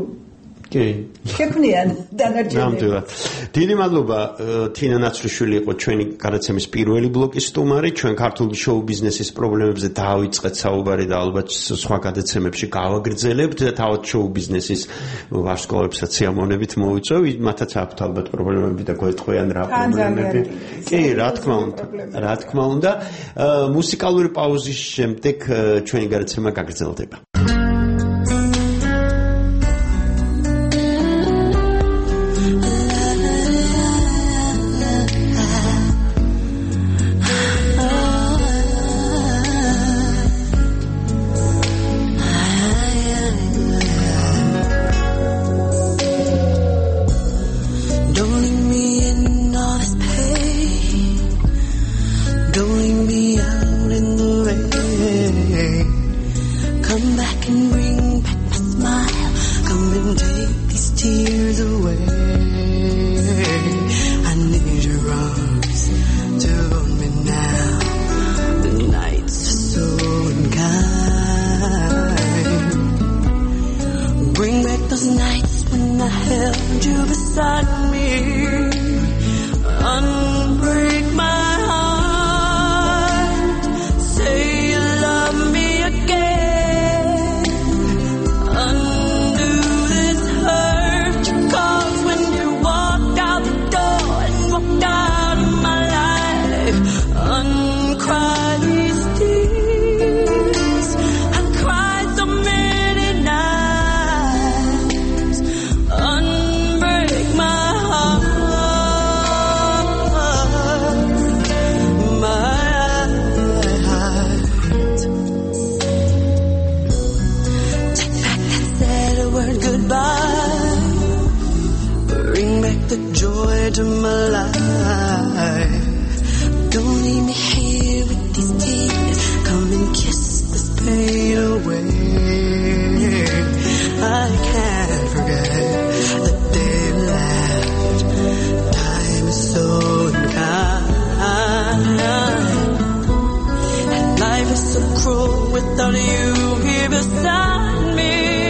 შექმნიან დანარჩენები. ნამდვილად. დიდი მადლობა, თინა ნაცრიშვილი იყო ჩვენი გადაცემის პირველი ბლოკის სტუმარი. ჩვენ ქართული შოუ ბიზნესის პრობლემებზე დავიწყეთ საუბარი და ალბათ სხვა გადაცემებში გავაგრძელებთ და თავად შოუ ბიზნესის ვარსკვლავებსაც სიამოვნებით მოვიწვევ. მათაც აქვთ ალბათ პრობლემები და გვეტყვიან რა პრობლემები. კი, რა თქმა უნდა. მუსიკალური პაუზის შემდეგ ჩვენი გადაცემა გაგრძელდება.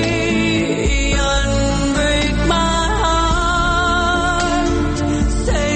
Say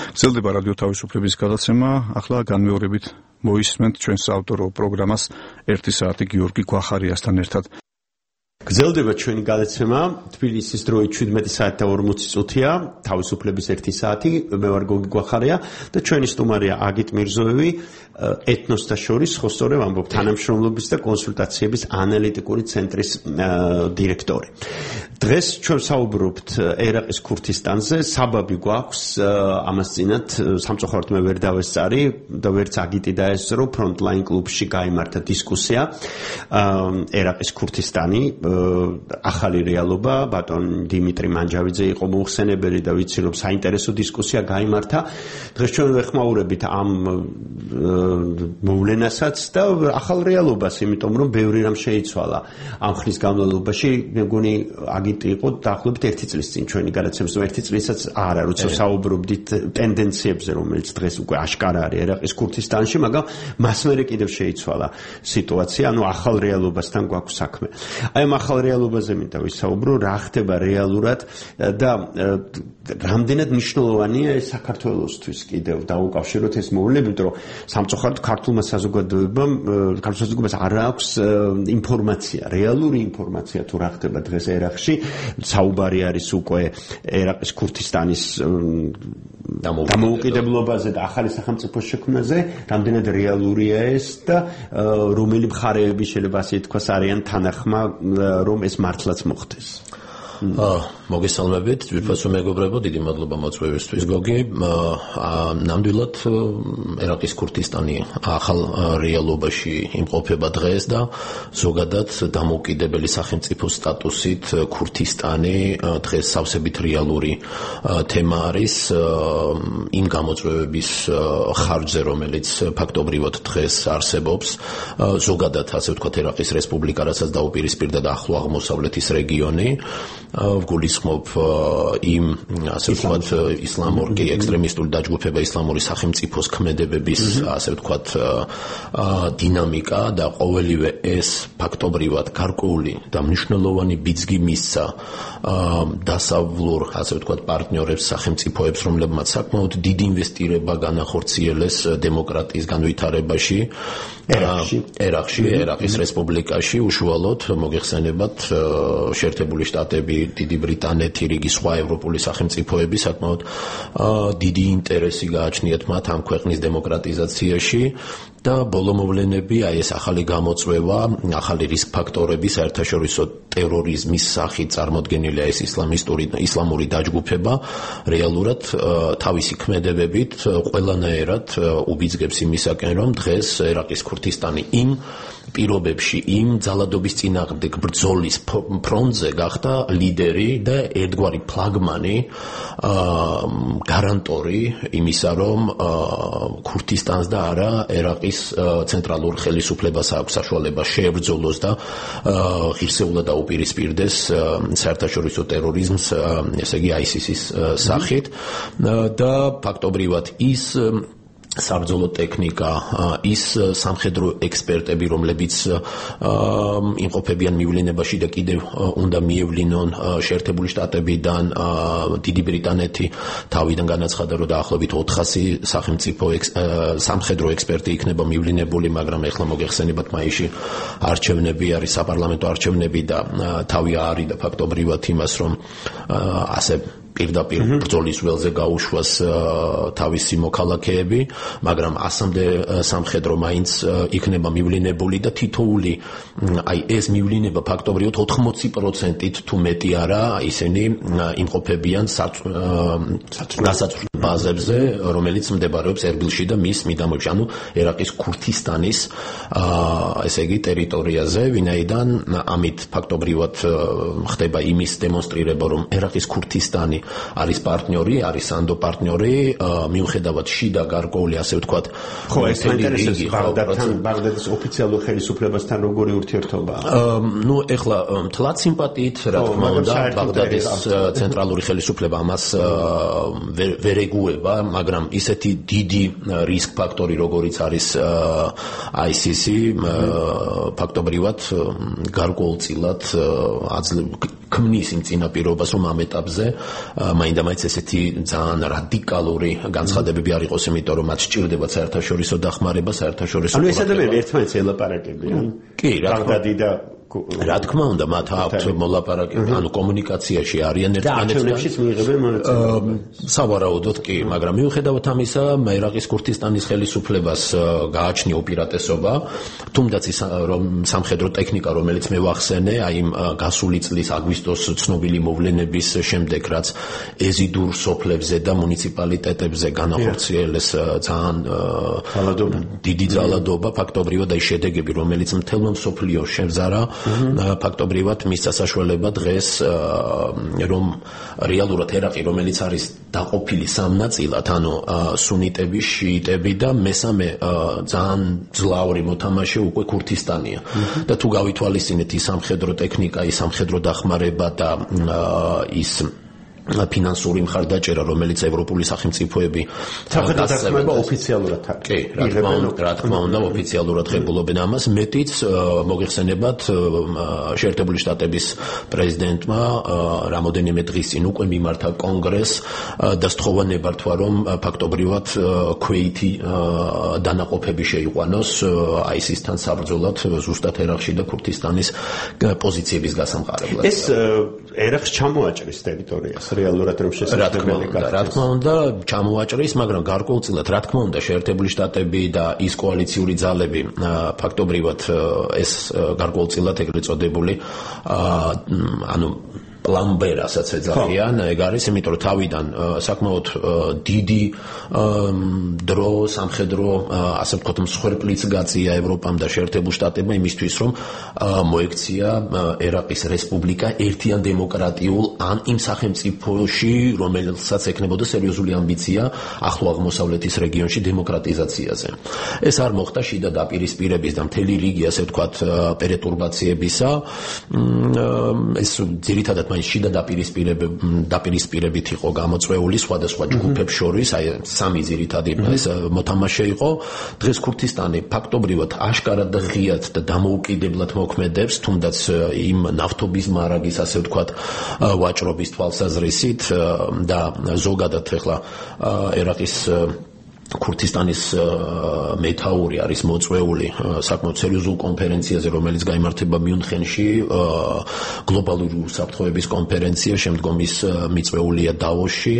გრძელდება რადიო თავისუფლების გადაცემა. ახლა განმეორებით მოისმენთ ჩვენს საავტორო პროგრამას 1 საათი გიორგი გვახარიასთან ერთად. გრძელდება ჩვენი გადაცემა. თბილისის დროით 17 საათი და 40 წუთია. თავისუფლების 1 საათი. მე ვარ გოგი გვახარია და ჩვენი სტუმარია აგიტ მირზოევი, ეთნოსთა შორის ხოსტორე ვამბობ თანამშრომლობის და კონსულტაციების ანალიტიკური ცენტრის დირექტორი. დღეს ჩვენ საუბრობთ ერაყის ქურთისტანზე. საბაბი გვაქვს ამას წინათ სამწუხაროდ მე ვერ დავესწარი და ვერც აგიტი დაესწრო. ფრონტლაინ კლუბში გაიმართა დისკუსია ერაყის ქურთისტანი, ახალი რეალობა. ბატონ დიმიტრი მანჯავიძე იყო მოხსენებელი და ვიცი რომ საინტერესო დისკუსია გაიმართა. დღეს ჩვენ ვეხმაურებით ამ მოვლენასაც და ახალ რეალობას, იმიტომ რომ ბევრი რამ შეიცვალა ამ ხნის განმავლობაში. მე მგონი აგიტი იყო დაახლოებით 1 წლის წინ ჩვენი გადაცემის 1 წლისაც არა, როცა საუბრობდით ტენდენციებზე, რომელიც დღეს უკვე აშკარა არის ერაყის ქურთისტანში, მაგრამ მას მერე კიდევ შეიცვალა სიტუაცია, ანუ ახალ რეალობასთან გვაქვს საქმე. აი ამ ახალ რეალობაზე მინდა ვისაუბრო, რა ხდება რეალურად და რამდენად მნიშვნელოვანია ეს საქართველოსთვის კიდევ დაუკავშიროთ ეს მოვლენები, იმიტომ რომ სამწუხაროდ ქართულმა საზოგადოებას არ აქვს ინფორმაცია, რეალური ინფორმაცია თუ რა ხდება დღეს ერაყში. საუბარი არის უკვე ერაყის ქურთისტანის დამოუკიდებლობაზე და ახალი სახელმწიფოს შექმნაზე, რამდენად რეალურია ეს და რომელი მხარეები შეიძლება ასე თქვას არიან თანახმა რომ ეს მართლაც მოხდეს. მოგესალმებით, ძვირფასო მეგობრებო, დიდი მადლობა მოწვევისთვის გოგი. ნამდვილად ერაყის ქურთისტანი ახალ რეალობაში იმყოფება დღეს და ზოგადად დამოუკიდებელი სახელმწიფოს სტატუსით ქურთისტანი დღეს სავსებით რეალური თემა არის იმ გამოწვევების ხარჯზე, რომელიც ფაქტობრივად დღეს არსებობს. ზოგადად ასე ვთქვათ ერაყის რესპუბლიკა, რასაც დაუპირისპირდა და ახლო აღმოსავლეთის რეგიონი. ვგულისხმობ იმ ასე ვთქვათ ისლამური ექსტრემისტული დაჯგუფება ისლამური სახელმწიფოს ქმედებების ასე ვთქვათ დინამიკა და ყოველივე ეს ფაქტობრივად გარკვეული და მნიშვნელოვანი ბიძგი მისცა დასავლურ ასე ვთქვათ პარტნიორებს, სახელმწიფოებს, რომლებმაც საკმაოდ დიდი ინვესტირება განახორციელეს დემოკრატიის განვითარებაში ერაყში, ერაყის რესპუბლიკაში, უშუალოდ მოგეხსენებათ შეერთებული შტატები, დიდი ბრიტანეთი, რიგი სხვა ევროპული სახელმწიფოები საკმაოდ დიდი ინტერესი გააჩნიათ მათ ამ ქვეყნის დემოკრატიზაციაში და ბოლო მოვლენები, აი ეს ახალი გამოწვევა, ახალი რისკ ფაქტორები, საერთაშორისო ტერორიზმის სახით წარმოდგენილია ეს ისლამური დაჯგუფება, რეალურად თავისი ქმედებებით ყველანაირად უბიძგებს იმისაკენ, რომ დღეს ერაყის ქურთისტანი იმ პირობებში, იმ ძალადობის წინააღმდეგ ბრძოლის ფრონტზე გახდა ლიდერი და ერთგვარი ფლაგმანი, გარანტორი იმისა, რომ ქურთისტანს და არა ერაყის ცენტრალურ ხელისუფლებას აქვს საშუალება შეებრძოლოს და ღირსეულად დაუპირისპირდეს საერთაშორისო ტერორიზმს, ესე იგი ISIS-ის სახით და ფაქტობრივად ის საბრძოლო ტექნიკა, ის სამხედრო ექსპერტები, რომლებიც იმყოფებიან მივლინებაში და კიდევ უნდა მიევლინონ შეერთებული შტატებიდან, დიდი ბრიტანეთი თავიდან განაცხადა, რომ დაახლოებით 400 სახელმწიფო სამხედრო ექსპერტი იქნება მივლინებული, მაგრამ ეხლა მოგეხსენებათ მაისში არჩევნები არის, საპარლამენტო არჩევნები და თავი არიდა ფაქტობრივად იმას, რომ ასე პირდაპირ ბრძოლის ველზე გაუშვას თავისი მოქალაქეები, მაგრამ ასამდე სამხედრო მაინც იქნება მივლინებული და თითოეული აი ეს მივლინება ფაქტობრივად 80%-ით თუ მეტი არა, ისინი იმყოფებიან სასაცურებელი ბაზებზე, რომელიც მდებარეობს ერბილში და მის მიდამოებში, ანუ ერაყის ქურთისტანის ესე იგი ტერიტორიაზე, ვინაიდან ამით ფაქტობრივად ხდება იმის დემონსტრირება, რომ ერაყის ქურთისტანი არის პარტნიორი, არის სანდო პარტნიორი, მიუხედავად შიდა გარკვეული ასე ვთქვათ, ხო, ეს ინტერესებს ბაღდადის ოფიციალურ ხელისუფლებასთან როგორი ურთიერთობაა? ნუ ეხლა მთლად სიმპათიით, რა თქმა უნდა, ბაღდადის ცენტრალური ხელისუფლება ამას ვერ ეგუება, მაგრამ ისეთი დიდი რისკ ფაქტორი, როგორიც არის ICC, ფაქტობრივად გარკვეულწილად ქმნის იმ წინაპირობას, რომ ამ ეტაპზე მაინდა-მაინც ესეთი ძალიან რადიკალური განცხადებები არ იყოს, იმიტომ რომ მათ სჭირდებათ საერთაშორისო დახმარება, საერთაშორისო ანუ ეს ადამიანები ერთმანეთს ელაპარაკებიან. კი, რა თქმა უნდა, მათ აქვთ მოლაპარაკება, ანუ კომუნიკაციაში არიან ერთმანეთთან. და არჩევნებშიც მიიღებენ მონაწილეობას. სავარაუდოდ კი, მაგრამ მიუხედავად ამისა, ერაყის ქურთისტანის ხელისუფლებას გააჩნია უპირატესობა, თუმდაც ის რომ სამხედრო ტექნიკა, რომელიც მე ვახსენე, აი იმ გასული წლის აგვისტოს ცნობილი მოვლენების შემდეგ, რაც ეზიდურ სოფლებზე და მუნიციპალიტეტებზე განახორციელეს ძალიან დიდი ძალადობა, ფაქტობრივად აი შედეგები, რომელიც მთელმა მსოფლიოს შევზარა, ფაქტობრივად მისცა საშუალება დღეს რომ რეალურად ერაყი, რომელიც არის დაყოფილი სამ ნაწილად, ანუ სუნიტები, შიიტები და მესამე ძალიან ძლავრი მოთამაშე უკვე ქურთისტანია. და თუ გავითვალისწინეთ ის სამხედრო ტექნიკა, ის სამხედრო დახმარება და ის ფინანსური მხარდაჭერა, რომელიც ევროპული სახელმწიფოები დახმარება ოფიციალურად აქვს. კი, რა თქმა უნდა, ოფიციალურად ღებულობენ ამას. მეტიც მოგეხსენებათ, შეერთებული შტატების პრეზიდენტმა რამოდენიმე დღის წინ უკვე მიმართა კონგრესს და სთხოვანება რთვა, რომ ფაქტობრივად ქვეითი დანაყოფები შეიყვანოს ISIS-თან საბრძოლად ზუსტად ერაყში და ქურთისტანის პოზიციების გასამყარებლად. ეს ერაყს ჩამოაჭრის ტერიტორიას. რეალურად რომ შესაძლებელი გახდეს. რა თქმა უნდა, ჩამოაჭრის, მაგრამ გარკვეულწილად, რა თქმა უნდა, შეერთებული შტატები და ის კოალიციური ძალები, ფაქტობრივად ეს გარკვეულწილად ეგრეთ წოდებული, ანუ პლან B, რასაც ეძახიან, ეგ არის, იმიტომ რომ თავიდან საკმაოდ დიდი დრო სამხედრო, ასე ვთქვათ, მსხვერპლიც გაწია ევროპამ და შეერთებულ შტატებმა იმისთვის, რომ მოექცია ერაყის რესპუბლიკა ერთიან დემოკრატიულ ან იმ სახელმწიფოში, რომელსაც ექნებოდა სერიოზული ამბიცია ახლო აღმოსავლეთის რეგიონში დემოკრატიზაციაზე. ეს არ მოხდა შიდა დაპირისპირების და მთელი რიგი, ასე ვთქვათ, პერეტურბაციებისა. ეს ძირითადად მაინც შიდა დაპირისპირებით იყო გამოწვეული სხვადასხვა ჯგუფებს შორის, აი სამი ძირითადი ეს მოთამაშე იყო. დღეს ქურთისტანი ფაქტობრივად აშკარად და ღიად და დამოუკიდებლად მოქმედებს, თუნდაც იმ ნავთობის მარაგის, ასე ვთქვათ, ვაჭრობის თვალსაზრისით და ზოგადად ახლა ერაყის ქურთისტანის მეთაური არის მოწვეული საკმაოდ სერიოზულ კონფერენციაზე, რომელიც გაიმართება მიუნხენში, გლობალური უსაფრთხოების კონფერენცია, შემდგომ ის მიწვეულია დავოსში.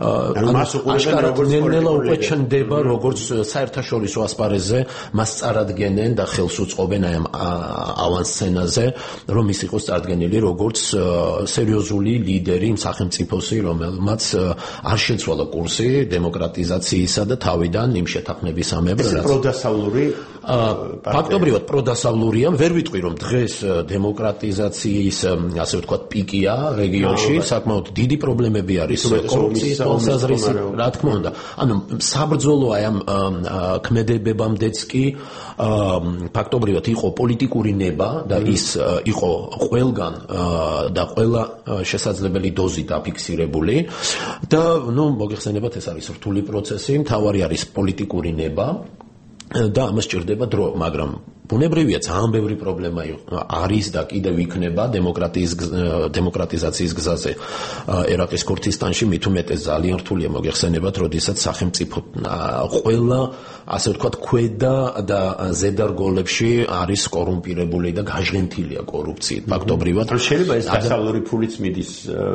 ნელ-ნელა უკვე ჩნდება, როგორც საერთაშორისო ასპარეზზე მას წარადგენენ და ხელს უწყობენ აი ამ ავანსცენაზე, რომ ის იყოს წარდგენილი როგორც სერიოზული ლიდერი იმ სახელმწიფოსი, რომელმაც არ შეცვალა კურსი დემოკრატიზაციისა და თავიდან იმ შეთანხმებისამებრ, რაც პროდასავლური ფაქტობრივად პროდასავლურია. ვერ ვიტყვი, რომ დღეს დემოკრატიზაციის, ასე ვთქვათ, პიკია რეგიონში, საკმაოდ დიდი პრობლემები არის კორუფციის თვალსაზრისით, რა თქმა უნდა. ანუ საბრძოლო აი ამ ქმედებებამდეც კი ფაქტობრივად იყო პოლიტიკური ნება და ის იყო ყველგან და ყველა შესაძლებელი დოზით აფიქსირებული და ნუ მოგეხსენებათ, ეს არის რთული პროცესი, მთავარი არის პოლიტიკური ნება და ამას სჭირდება დრო, მაგრამ ბუნებრივია ძალიან ბევრი პრობლემა არის და კიდევ იქნება დემოკრატიზაციის გზაზე ერაყის ქურთისტანში, მით უმეტეს ძალიან რთულია მოგეხსენებათ, როდესაც სახელმწიფო ყველა, ასე ვთქვათ, ქვედა და ზედა რგოლებში არის კორუმპირებული და გაჟღენთილია კორუფციით. ფაქტობრივად შეიძლება ეს დასავლური ფულიც მიდის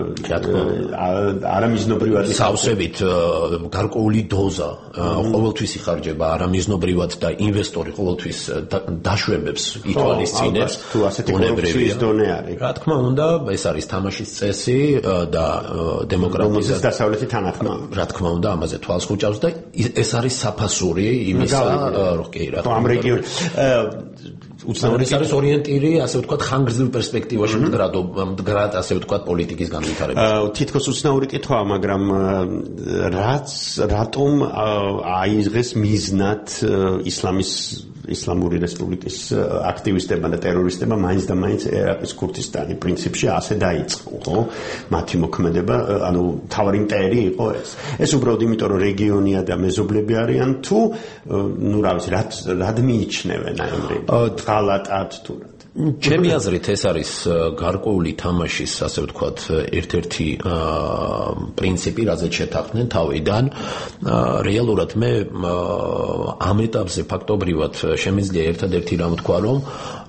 არამიზნობრივად სავსებით გარკვეული დოზა ყოველთვის იხარჯება არამიზნობრივად და ინვესტორი ყოველთვის დაშვებებს ითვალისწინებს თუ ასეთი კორუფციის დონე არის. რა თქმა უნდა, ეს არის თამაშის წესი და დემოკრატიზაცია დასავლეთი თანახმა. რა თქმა უნდა, ამაზე თვალს ხუჭავს და ეს არის საფასური იმისა, რომ კი რა. ამ რეგიონში უცნაური არის ორიენტირი, ასე ვთქვათ, ხანგრძლივ პერსპექტივაში მდგრად, ასე ვთქვათ, პოლიტიკის განვითარებაში. თითქოს უცნაური კითხვაა, მაგრამ რატომ აიღეს მიზნად ისლამის ისლამური რესპუბლიკის აქტივისტებმა და ტერორისტებმა მაინც და მაინც ერაყის ქურთისტანი პრინციპში ასე დაიწყო, ხო? მათი მოქმედება, ანუ თავარი მტერი იყო ეს. ეს უბრალოდ იმიტომ რომ რეგიონია და მეზობლები არიან თუ ნუ რა ვიცი, რად მიიჩნევენ აი ამ ღალატად თუ რა. ჩემი აზრით ეს არის გარკვეული თამაშის, ასე ვთქვათ, ერთ-ერთი პრინციპი, რაზეც შეთანხმდნენ თავიდან. რეალურად მე ამ ეტაპზე ფაქტობრივად შემიძლია ერთადერთი რამ ვთქვა, რომ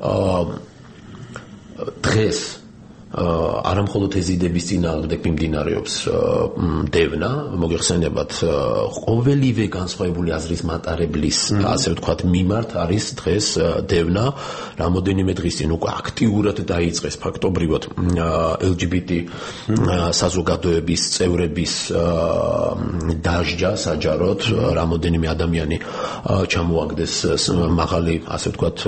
დღეს არა მხოლოდ ეზიდების წინააღმდეგ მიმდინარეობს დევნა, მოგეხსენებათ, ყოველივე განსხვავებული აზრის მატარებლის, ასე ვთქვათ, მიმართ არის დღეს დევნა, რამოდენიმე დღის წინ უკვე აქტიურად დაიწყეს ფაქტობრივად LGBT საზოგადოების წევრების დასჯა საჯაროდ, რამოდენიმე ადამიანი ჩამოაგდეს მაღალი, ასე ვთქვათ,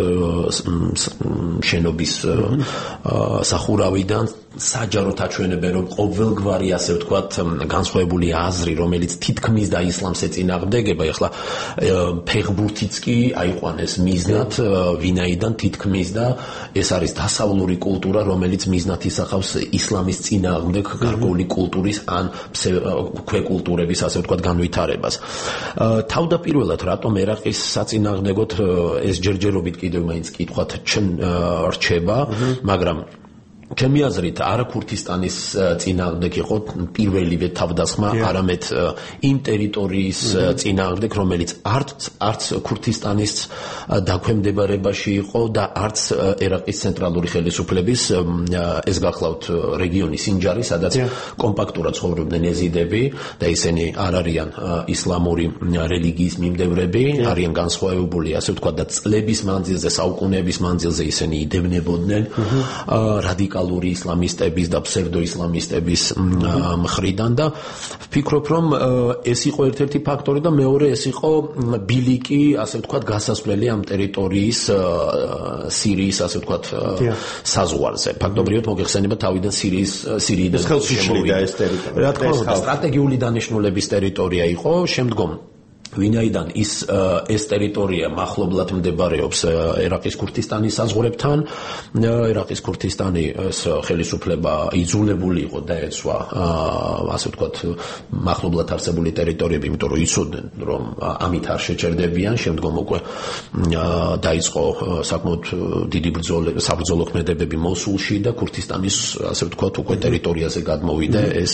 შენობის სახურავიდან საჯაროდ აჩვენებენ, რომ ყოველგვარი, ასე ვთქვათ, განსხვავებული აზრი, რომელიც თითქმის და ისლამს ეწინააღმდეგება, ეხლა ფეხბურთიც კი აიყვანეს მიზნად, ვინაიდან თითქმის და ეს არის დასავლური კულტურა, რომელიც მიზნად ისახავს ისლამის წინააღმდეგ გარკვეული კულტურის ან ქვეკულტურების, ასე ვთქვათ, განვითარებას. თავდაპირველად რატომ ერაყის საწინააღმდეგოდ ეს ჯერჯერობით კიდევ მაინც კითხვათ რჩება, მაგრამ ჩემი აზრით არა ქურთისტანის წინააღმდეგ იყო პირველივე თავდასხმა, არამედ იმ ტერიტორიის წინააღმდეგ, რომელიც არც ქურთისტანის დაქვემდებარებაში იყო და არც ერაყის ცენტრალური ხელისუფლების, ეს გახლავთ რეგიონი სინჯარი, სადაც კომპაქტურად ცხოვრობდნენ ეზიდები და ისინი არ არიან ისლამური რელიგიის მიმდევრები, არიან განსხვავებული, ასე ვთქვათ, და წლების მანძილზე, საუკუნეების მანძილზე ისინი იდევნებოდნენ რადიკალური ისლამისტების და ფსევდოისლამისტების მხრიდან და ვფიქრობ, რომ ეს იყო ერთ-ერთი ფაქტორი და მეორე ეს იყო ბილიკი, ასე ვთქვათ, გასასვლელი ამ ტერიტორიის სირიის, ასე ვთქვათ, საზღვარზე. ფაქტობრივად მოგეხსენება თავიდან სირიიდან ხელშიშლიდა ეს ტერიტორია. რა თქმა უნდა, სტრატეგიული დანიშნულების ტერიტორია იყო, შემდგომ ვინაიდან ეს ტერიტორია მახლობლად მდებარეობს ერაყის ქურთისტანის საზღვრებთან, ერაყის ქურთისტანი ხელისუფლება იძულებული იყო დაეცვა, ასე ვთქვათ, მახლობლად არსებული ტერიტორიები, იმიტომ რომ იცოდნენ, რომ ამით არ შეჩერდებიან, შემდგომ უკვე დაიწყო საკმაოდ დიდი საბრძოლო ქმედებები მოსულში და ქურთისტანის, ასე ვთქვათ, უკვე ტერიტორიაზე გადმოვიდა ეს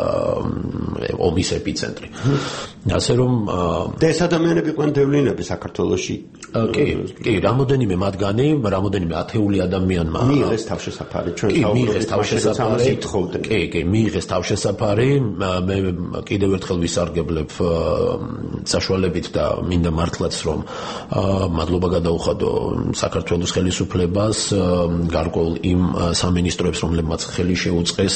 ომის ეპიცენტრი. ასე რომ და ეს ადამიანები იყვნენ დევლინები საქართველოში. კი, რამოდენიმე მათგანი, რამოდენიმე ათეული ადამიანმა მიიღეს თავშესაფარი, ჩვენ მიიღეს თავშესაფარი, ითხოვდნენ. კი, მიიღეს თავშესაფარი, მე კიდევ ერთხელ ვისარგებლებ საშუალებით და მინდა მართლაც რომ მადლობა გადაუხადო საქართველოს ხელისუფლებას, გარკვეულ იმ სამინისტროებს, რომლებმაც ხელი შეუწყეს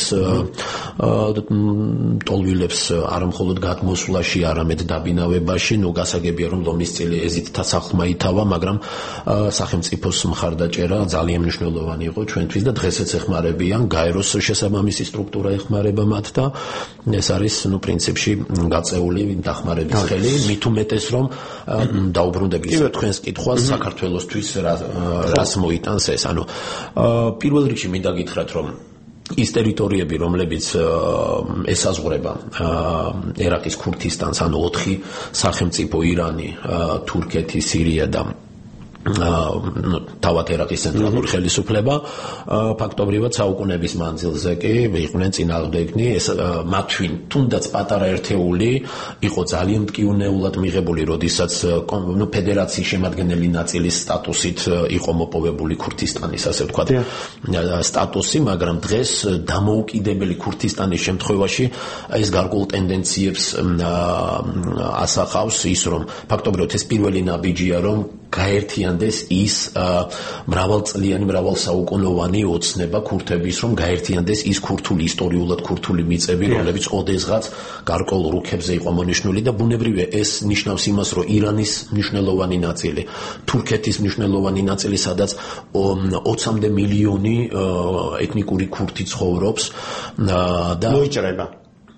ტოლვილებს არა მხოლოდ გადმოსვლაში, არამედ დაბინავებაში, ნუ გასაგებია რომ ლომის წილი ეზიდთა სახლმა ითავა, მაგრამ სახელმწიფოს მხარდაჭერა ძალიან მნიშვნელოვანი იყო ჩვენთვის და დღესაც ეხმარებიან, გაეროს შესაბამისი სტრუქტურა ეხმარება მათ და ეს არის ნუ პრინციპში გაწეული დახმარების ხელი, მით უმეტეს რომ დაუბრუნდები თქვენს კითხვას საქართველოსთვის რას მოიტანს ეს, ანუ პირველ რიგში მინდა გითხრათ რომ ის ტერიტორიები, რომლებიც ესაზღვრება ერაყის ქურთისტანს, ანუ 4 სახელმწიფო ირანი, თურქეთი, სირია და თავად ერაყის ცენტრალური ხელისუფლება, ფაქტობრივად საუკუნეების მანძილზე კი იყვნენ წინააღმდეგნი, ეს მათვინ თუნდაც პატარა ერთეული იყო ძალიან მტკივნეულად მიღებული, როდესაც ფედერაციის შემადგენელი ნაწილის სტატუსით იყო მოპოვებული ქურთისტანის, ასე ვთქვათ, სტატუსი, მაგრამ დღეს დამოუკიდებელი ქურთისტანის შემთხვევაში ეს გარკვეულ ტენდენციებს ასახავს ის, რომ ფაქტობრივად ეს პირველი ნაბიჯია, რომ გაერთიანდეს ის მრავალწლიანი, მრავალსაუკუნოვანი ოცნება ქურთების, რომ გაერთიანდეს ის ქურთული, ისტორიულად ქურთული მიწები, რომლებიც ოდესღაც გარკვეულ რუქებზე იყო მონიშნული და ბუნებრივია ეს ნიშნავს იმას, რომ ირანის მნიშვნელოვანი ნაწილი, თურქეთის მნიშვნელოვანი ნაწილი, სადაც 20-მდე მილიონი ეთნიკური ქურთი ცხოვრობს და მოიჭრება.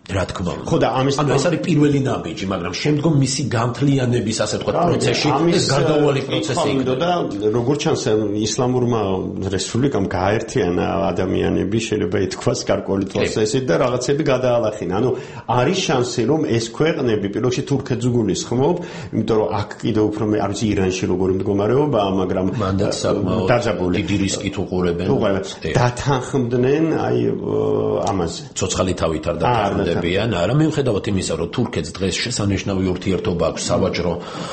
რა თქმა უნდა. ხო და ამის ანუ ეს არის პირველი ნაბიჯი, მაგრამ შემდგომ მისი განთლიანების ასე ვთქვათ პროცესში ეს გარდაუვალი პროცესი იქნება და როგორც ჩანს ისლამურმა რესპუბლიკამ გააერთიანა ადამიანები, შეიძლება ითქვას გარკვეული თვალსაზრისით და რაღაცები გადაალახინა. ანუ არის შანსი რომ ეს ქვეყნები პირველ რიგში თურქეთს გულისხმობ, იმიტომ რომ აქ კიდევ უფრო არ ვიცი ირანში როგორი მდგომარეობაა, მაგრამ მანდაც საკმაოდ დიდი რისკით უყურებენ. დათანხმდნენ აი ამაზე. ცოცხალი თავით არ დათანხმდებიან, არა მიუხედავად იმისა, რომ თურქეთს დღეს შესანიშნავი ურთიერთობა აქვს სავაჭრო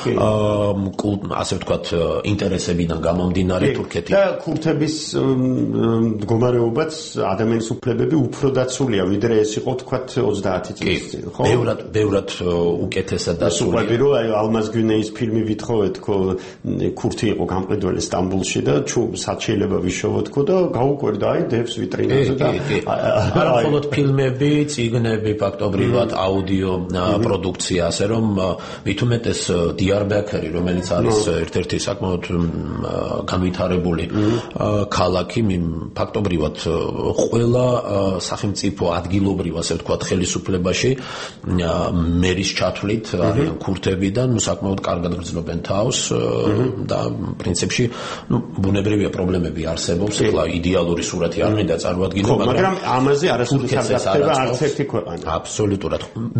ასე ვთქვათ ინტერესებიდან გამომდინარე თურქეთი და ქურთების მდგომარეობაც ადამიანის უფლებები უფრო დაცულია, ვიდრე ეს იყო ვთქვათ 30 წლის წინ, ხო? ბევრად უკეთესად დაცულია. ვთქვი რომ აი ალმაზ გვინეის ფილმი ვითხოვეთ, თქო, ქურთი იყო გამყიდველი სტამბოლში და შეიძლება ვიშოვოთ, თქო და გაუკვირდა აი დევს ვიტრინაზე და არა მხოლოდ ფილმები, წიგნები, ფაქტობრივად აუდიო პროდუქცია, ასე რომ მით უმეტეს დიარბაქერი, რომელიც არის ერთ-ერთი საკმაოდ განვითარებული ქალაქი, ფაქტობრივად ყველა სახელმწიფო ადგილობრივ, ასე ვთქვათ, ხელისუფლებაში მერის ჩათვლით არიან ქურთებიდან, საკმაოდ კარგად გრძნობენ თავს და პრინციპში, ბუნებრივია პრობლემები არსებობს, ეხლა იდეალური სურათი არ მინდა წარმოადგინო, მაგრამ ამაზე არასოდეს არ გახდება არც ერთი ქვეყანა. აბსოლუტურად.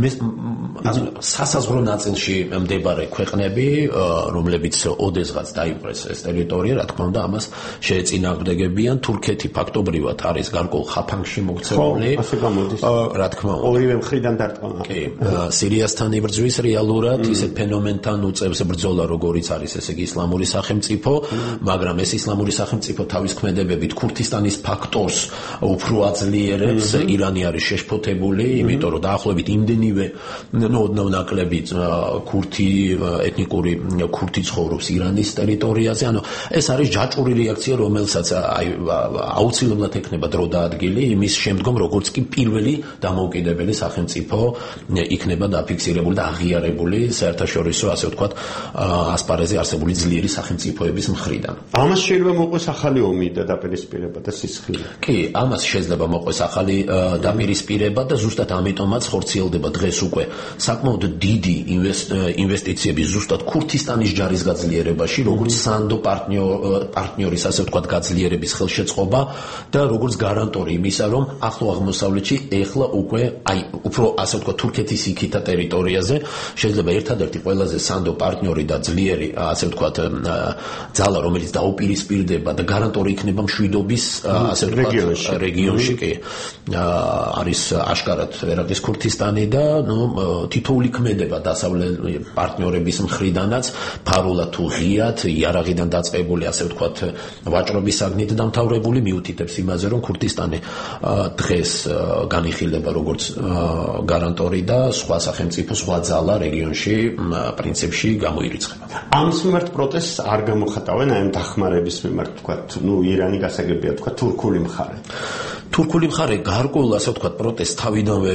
სასაზღვრო ნაწილში მდებარე ქვეყნები, რომლებიც ოდესღაც დაიპყრეს ეს ტერიტორია, რა თქმა უნდა, ამას შეეწინააღმდეგებიან. თურქეთი ფაქტობრივად არის გარკვეულ ხაფანგში მოქცეული. ხო, ასე გამოდის. რა თქმა უნდა. ორივე მხრიდან დარტყმა. კი, სირიასთან იბრძვის რეალურად ისეთ ფენომენთან უწევს ბრძოლა, როგორიც არის ესე იგი ისლამური სახელმწიფო, მაგრამ ეს ისლამური სახელმწიფო თავის ქმედებებით ქურთისტანის ფაქტორს უფრო აძლიერებს. ირანი არის შეშფოთებული, იმიტომ რომ დაახლოებით იმდენივე ნაკლები ქურთი ეთნიკური ქურთი ცხოვრობს ირანის ტერიტორიაზე. ანუ ეს არის ჯაჭვური რეაქცია, რომელსაც აუცილებლად ექნება დრო და ადგილი იმის შემდგომ, როგორც კი პირველი დამოუკიდებელი სახელმწიფო იქნება დაფიქსირებული და აღიარებული საერთაშორისო, ასე ვთქვათ, ასპარეზზე არსებული ძლიერი სახელმწიფოების მხრიდან. ამას შეიძლება მოყვეს ახალი ომი და დაპირისპირება და სისხლი. კი, ამას შეიძლება მოყვეს ახალი დაპირისპირება და ზუსტად ამიტომაც ხორციელდება დღეს უკვე საკმაოდ დიდი ინვესტიციები ზუსტად ქურთისტანის ჯარის გაძლიერებაში, როგორც სანდო პარტნიორის, ასე ვთქვათ, გაძლიერების ხელშეწყობა და როგორც გარანტორი იმისა, რომ ახლო აღმოსავლეთში ეხლა უკვე აი უფრო ასე ვთქვათ თურქეთის იქითა ტერიტორიაზე შეიძლება ერთადერთი ყველაზე სანდო პარტნიორი და ძლიერი, ასე ვთქვათ, ძალა, რომელიც დაუპირისპირდება და გარანტორი იქნება მშვიდობის, ასე ვთქვათ, რეგიონში კი არის აშკარად ერაყის ქურთისტანი და თითოეული ქმედება დასავლელი პარტნიორების მხრიდანაც ფარულად თუ ღიად იარაღიდან დაწყებული, ასე ვთქვათ, ვაჭრობის საგნით დამთავრებული მიუთითებს იმაზე, რომ ქურთისტანი დღეს განიხილება როგორც გარანტორი და სხვა სახელმწიფო, სხვა ძალა რეგიონში პრინციპში გამოირიცხება. ამის მიმართ პროტესტს არ გამოხატავენ აი ამ დახმარების მიმართ, ვთქვათ, ირანი გასაგებია, ვთქვათ, თურქული მხარე. თურქული მხარე გარკვეულ, ასე ვთქვათ, პროტესტს თავიდანვე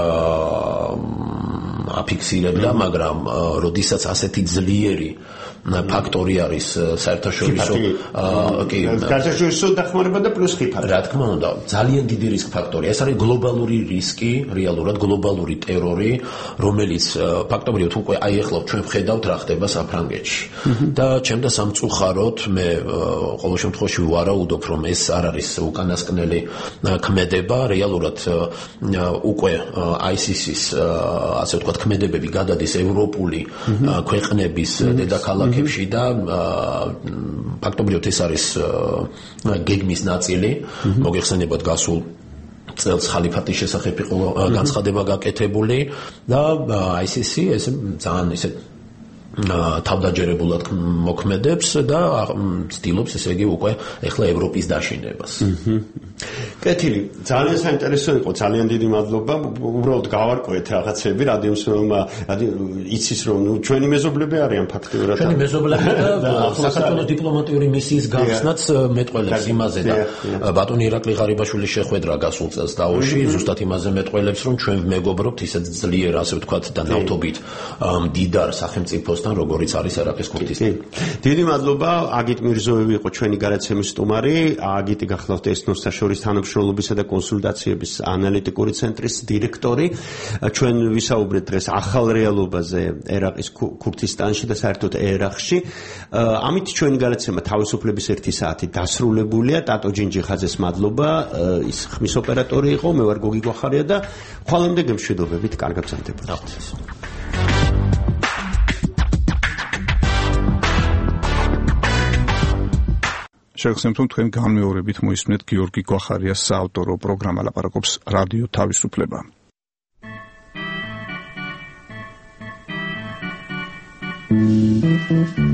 აფიქსირებდა, მაგრამ როდესაც ასეთი ძლიერი ფაქტორი არის საერთაშორისო საერთაშორისო დახმარება და პლუს ხიფათი. რა თქმა უნდა, ძალიან დიდი რისკ ფაქტორია. ეს არის გლობალური რისკი, რეალურად გლობალური ტერორი, რომელიც ფაქტობრივად უკვე აი ახლა ჩვენ ვხედავთ რა ხდება საფრანგეთში. და ჩემ და სამწუხაროდ მე ყოველ შემთხვევაში ვარაუდობ, რომ ეს არ არის უკანასკნელი ქმედება, რეალურად უკვე ISIS-ის ასე ვთქვათ ქმედებები გადადის ევროპული ქვეყნების დედაქალაქებში და ფაქტობრივად ეს არის გეგმის ნაწილი. მოგეხსენებათ გასულ წელს ხალიფატის შესახებ იყო განცხადება გაკეთებული და ISIS ეს ძალიან ისე თავდაჯერებულად მოქმედებს და ცდილობს ესე იგი უკვე ეხლა ევროპის დაშინებას. კეთილი, ძალიან საინტერესო იყო, ძალიან დიდი მადლობა. უბრალოდ გავარკვევთ რაღაცები, რადიომსმენელმა იცის რომ ჩვენი მეზობლები არიან ფაქტიურად. ჩვენი მეზობლები და საქართველოს დიპლომატიური მისიის გახსნაც მეტყველებს იმაზე და ბატონი ირაკლი ღარიბაშვილი შეხვედრა გასულ წელს დაოში, ზუსტად იმაზე მეტყველებს, რომ ჩვენ ვმეგობრობთ ისეთ ძლიერ, ასე ვთქვათ, და ნავთობით მდიდარ სახელმწიფოს სახელოსთან, როგორიც არის ერაყის ქურთისტანი. დიდი მადლობა, აგიტ მირზოევი იყო ჩვენი გადაცემის სტუმარი, აგიტი გახლავთ ეთნოსთა შორის თანამშრომლობისა და კონსულტაციების ანალიტიკური ცენტრის დირექტორი. ჩვენ ვისაუბრეთ დღეს ახალ რეალობაზე ერაყის ქურთისტანში და საერთოდ ერაყში. ამით ჩვენი გადაცემა თავისუფლების 1 საათი დასრულებულია. ტატო ჯინჯიხაძეს მადლობა, ის ხმის ოპერატორი იყო, მე ვარ გოგი გვახარია და ხვალამდე გემშვიდობებით, კარგად გრძელდებოდეთ. შეგახსენებთ, რომ თქვენ განმეორებით მოისმენთ გიორგი გვახარიას საავტორო პროგრამა ლაპარაკობს რადიო თავისუფლება. Thank you.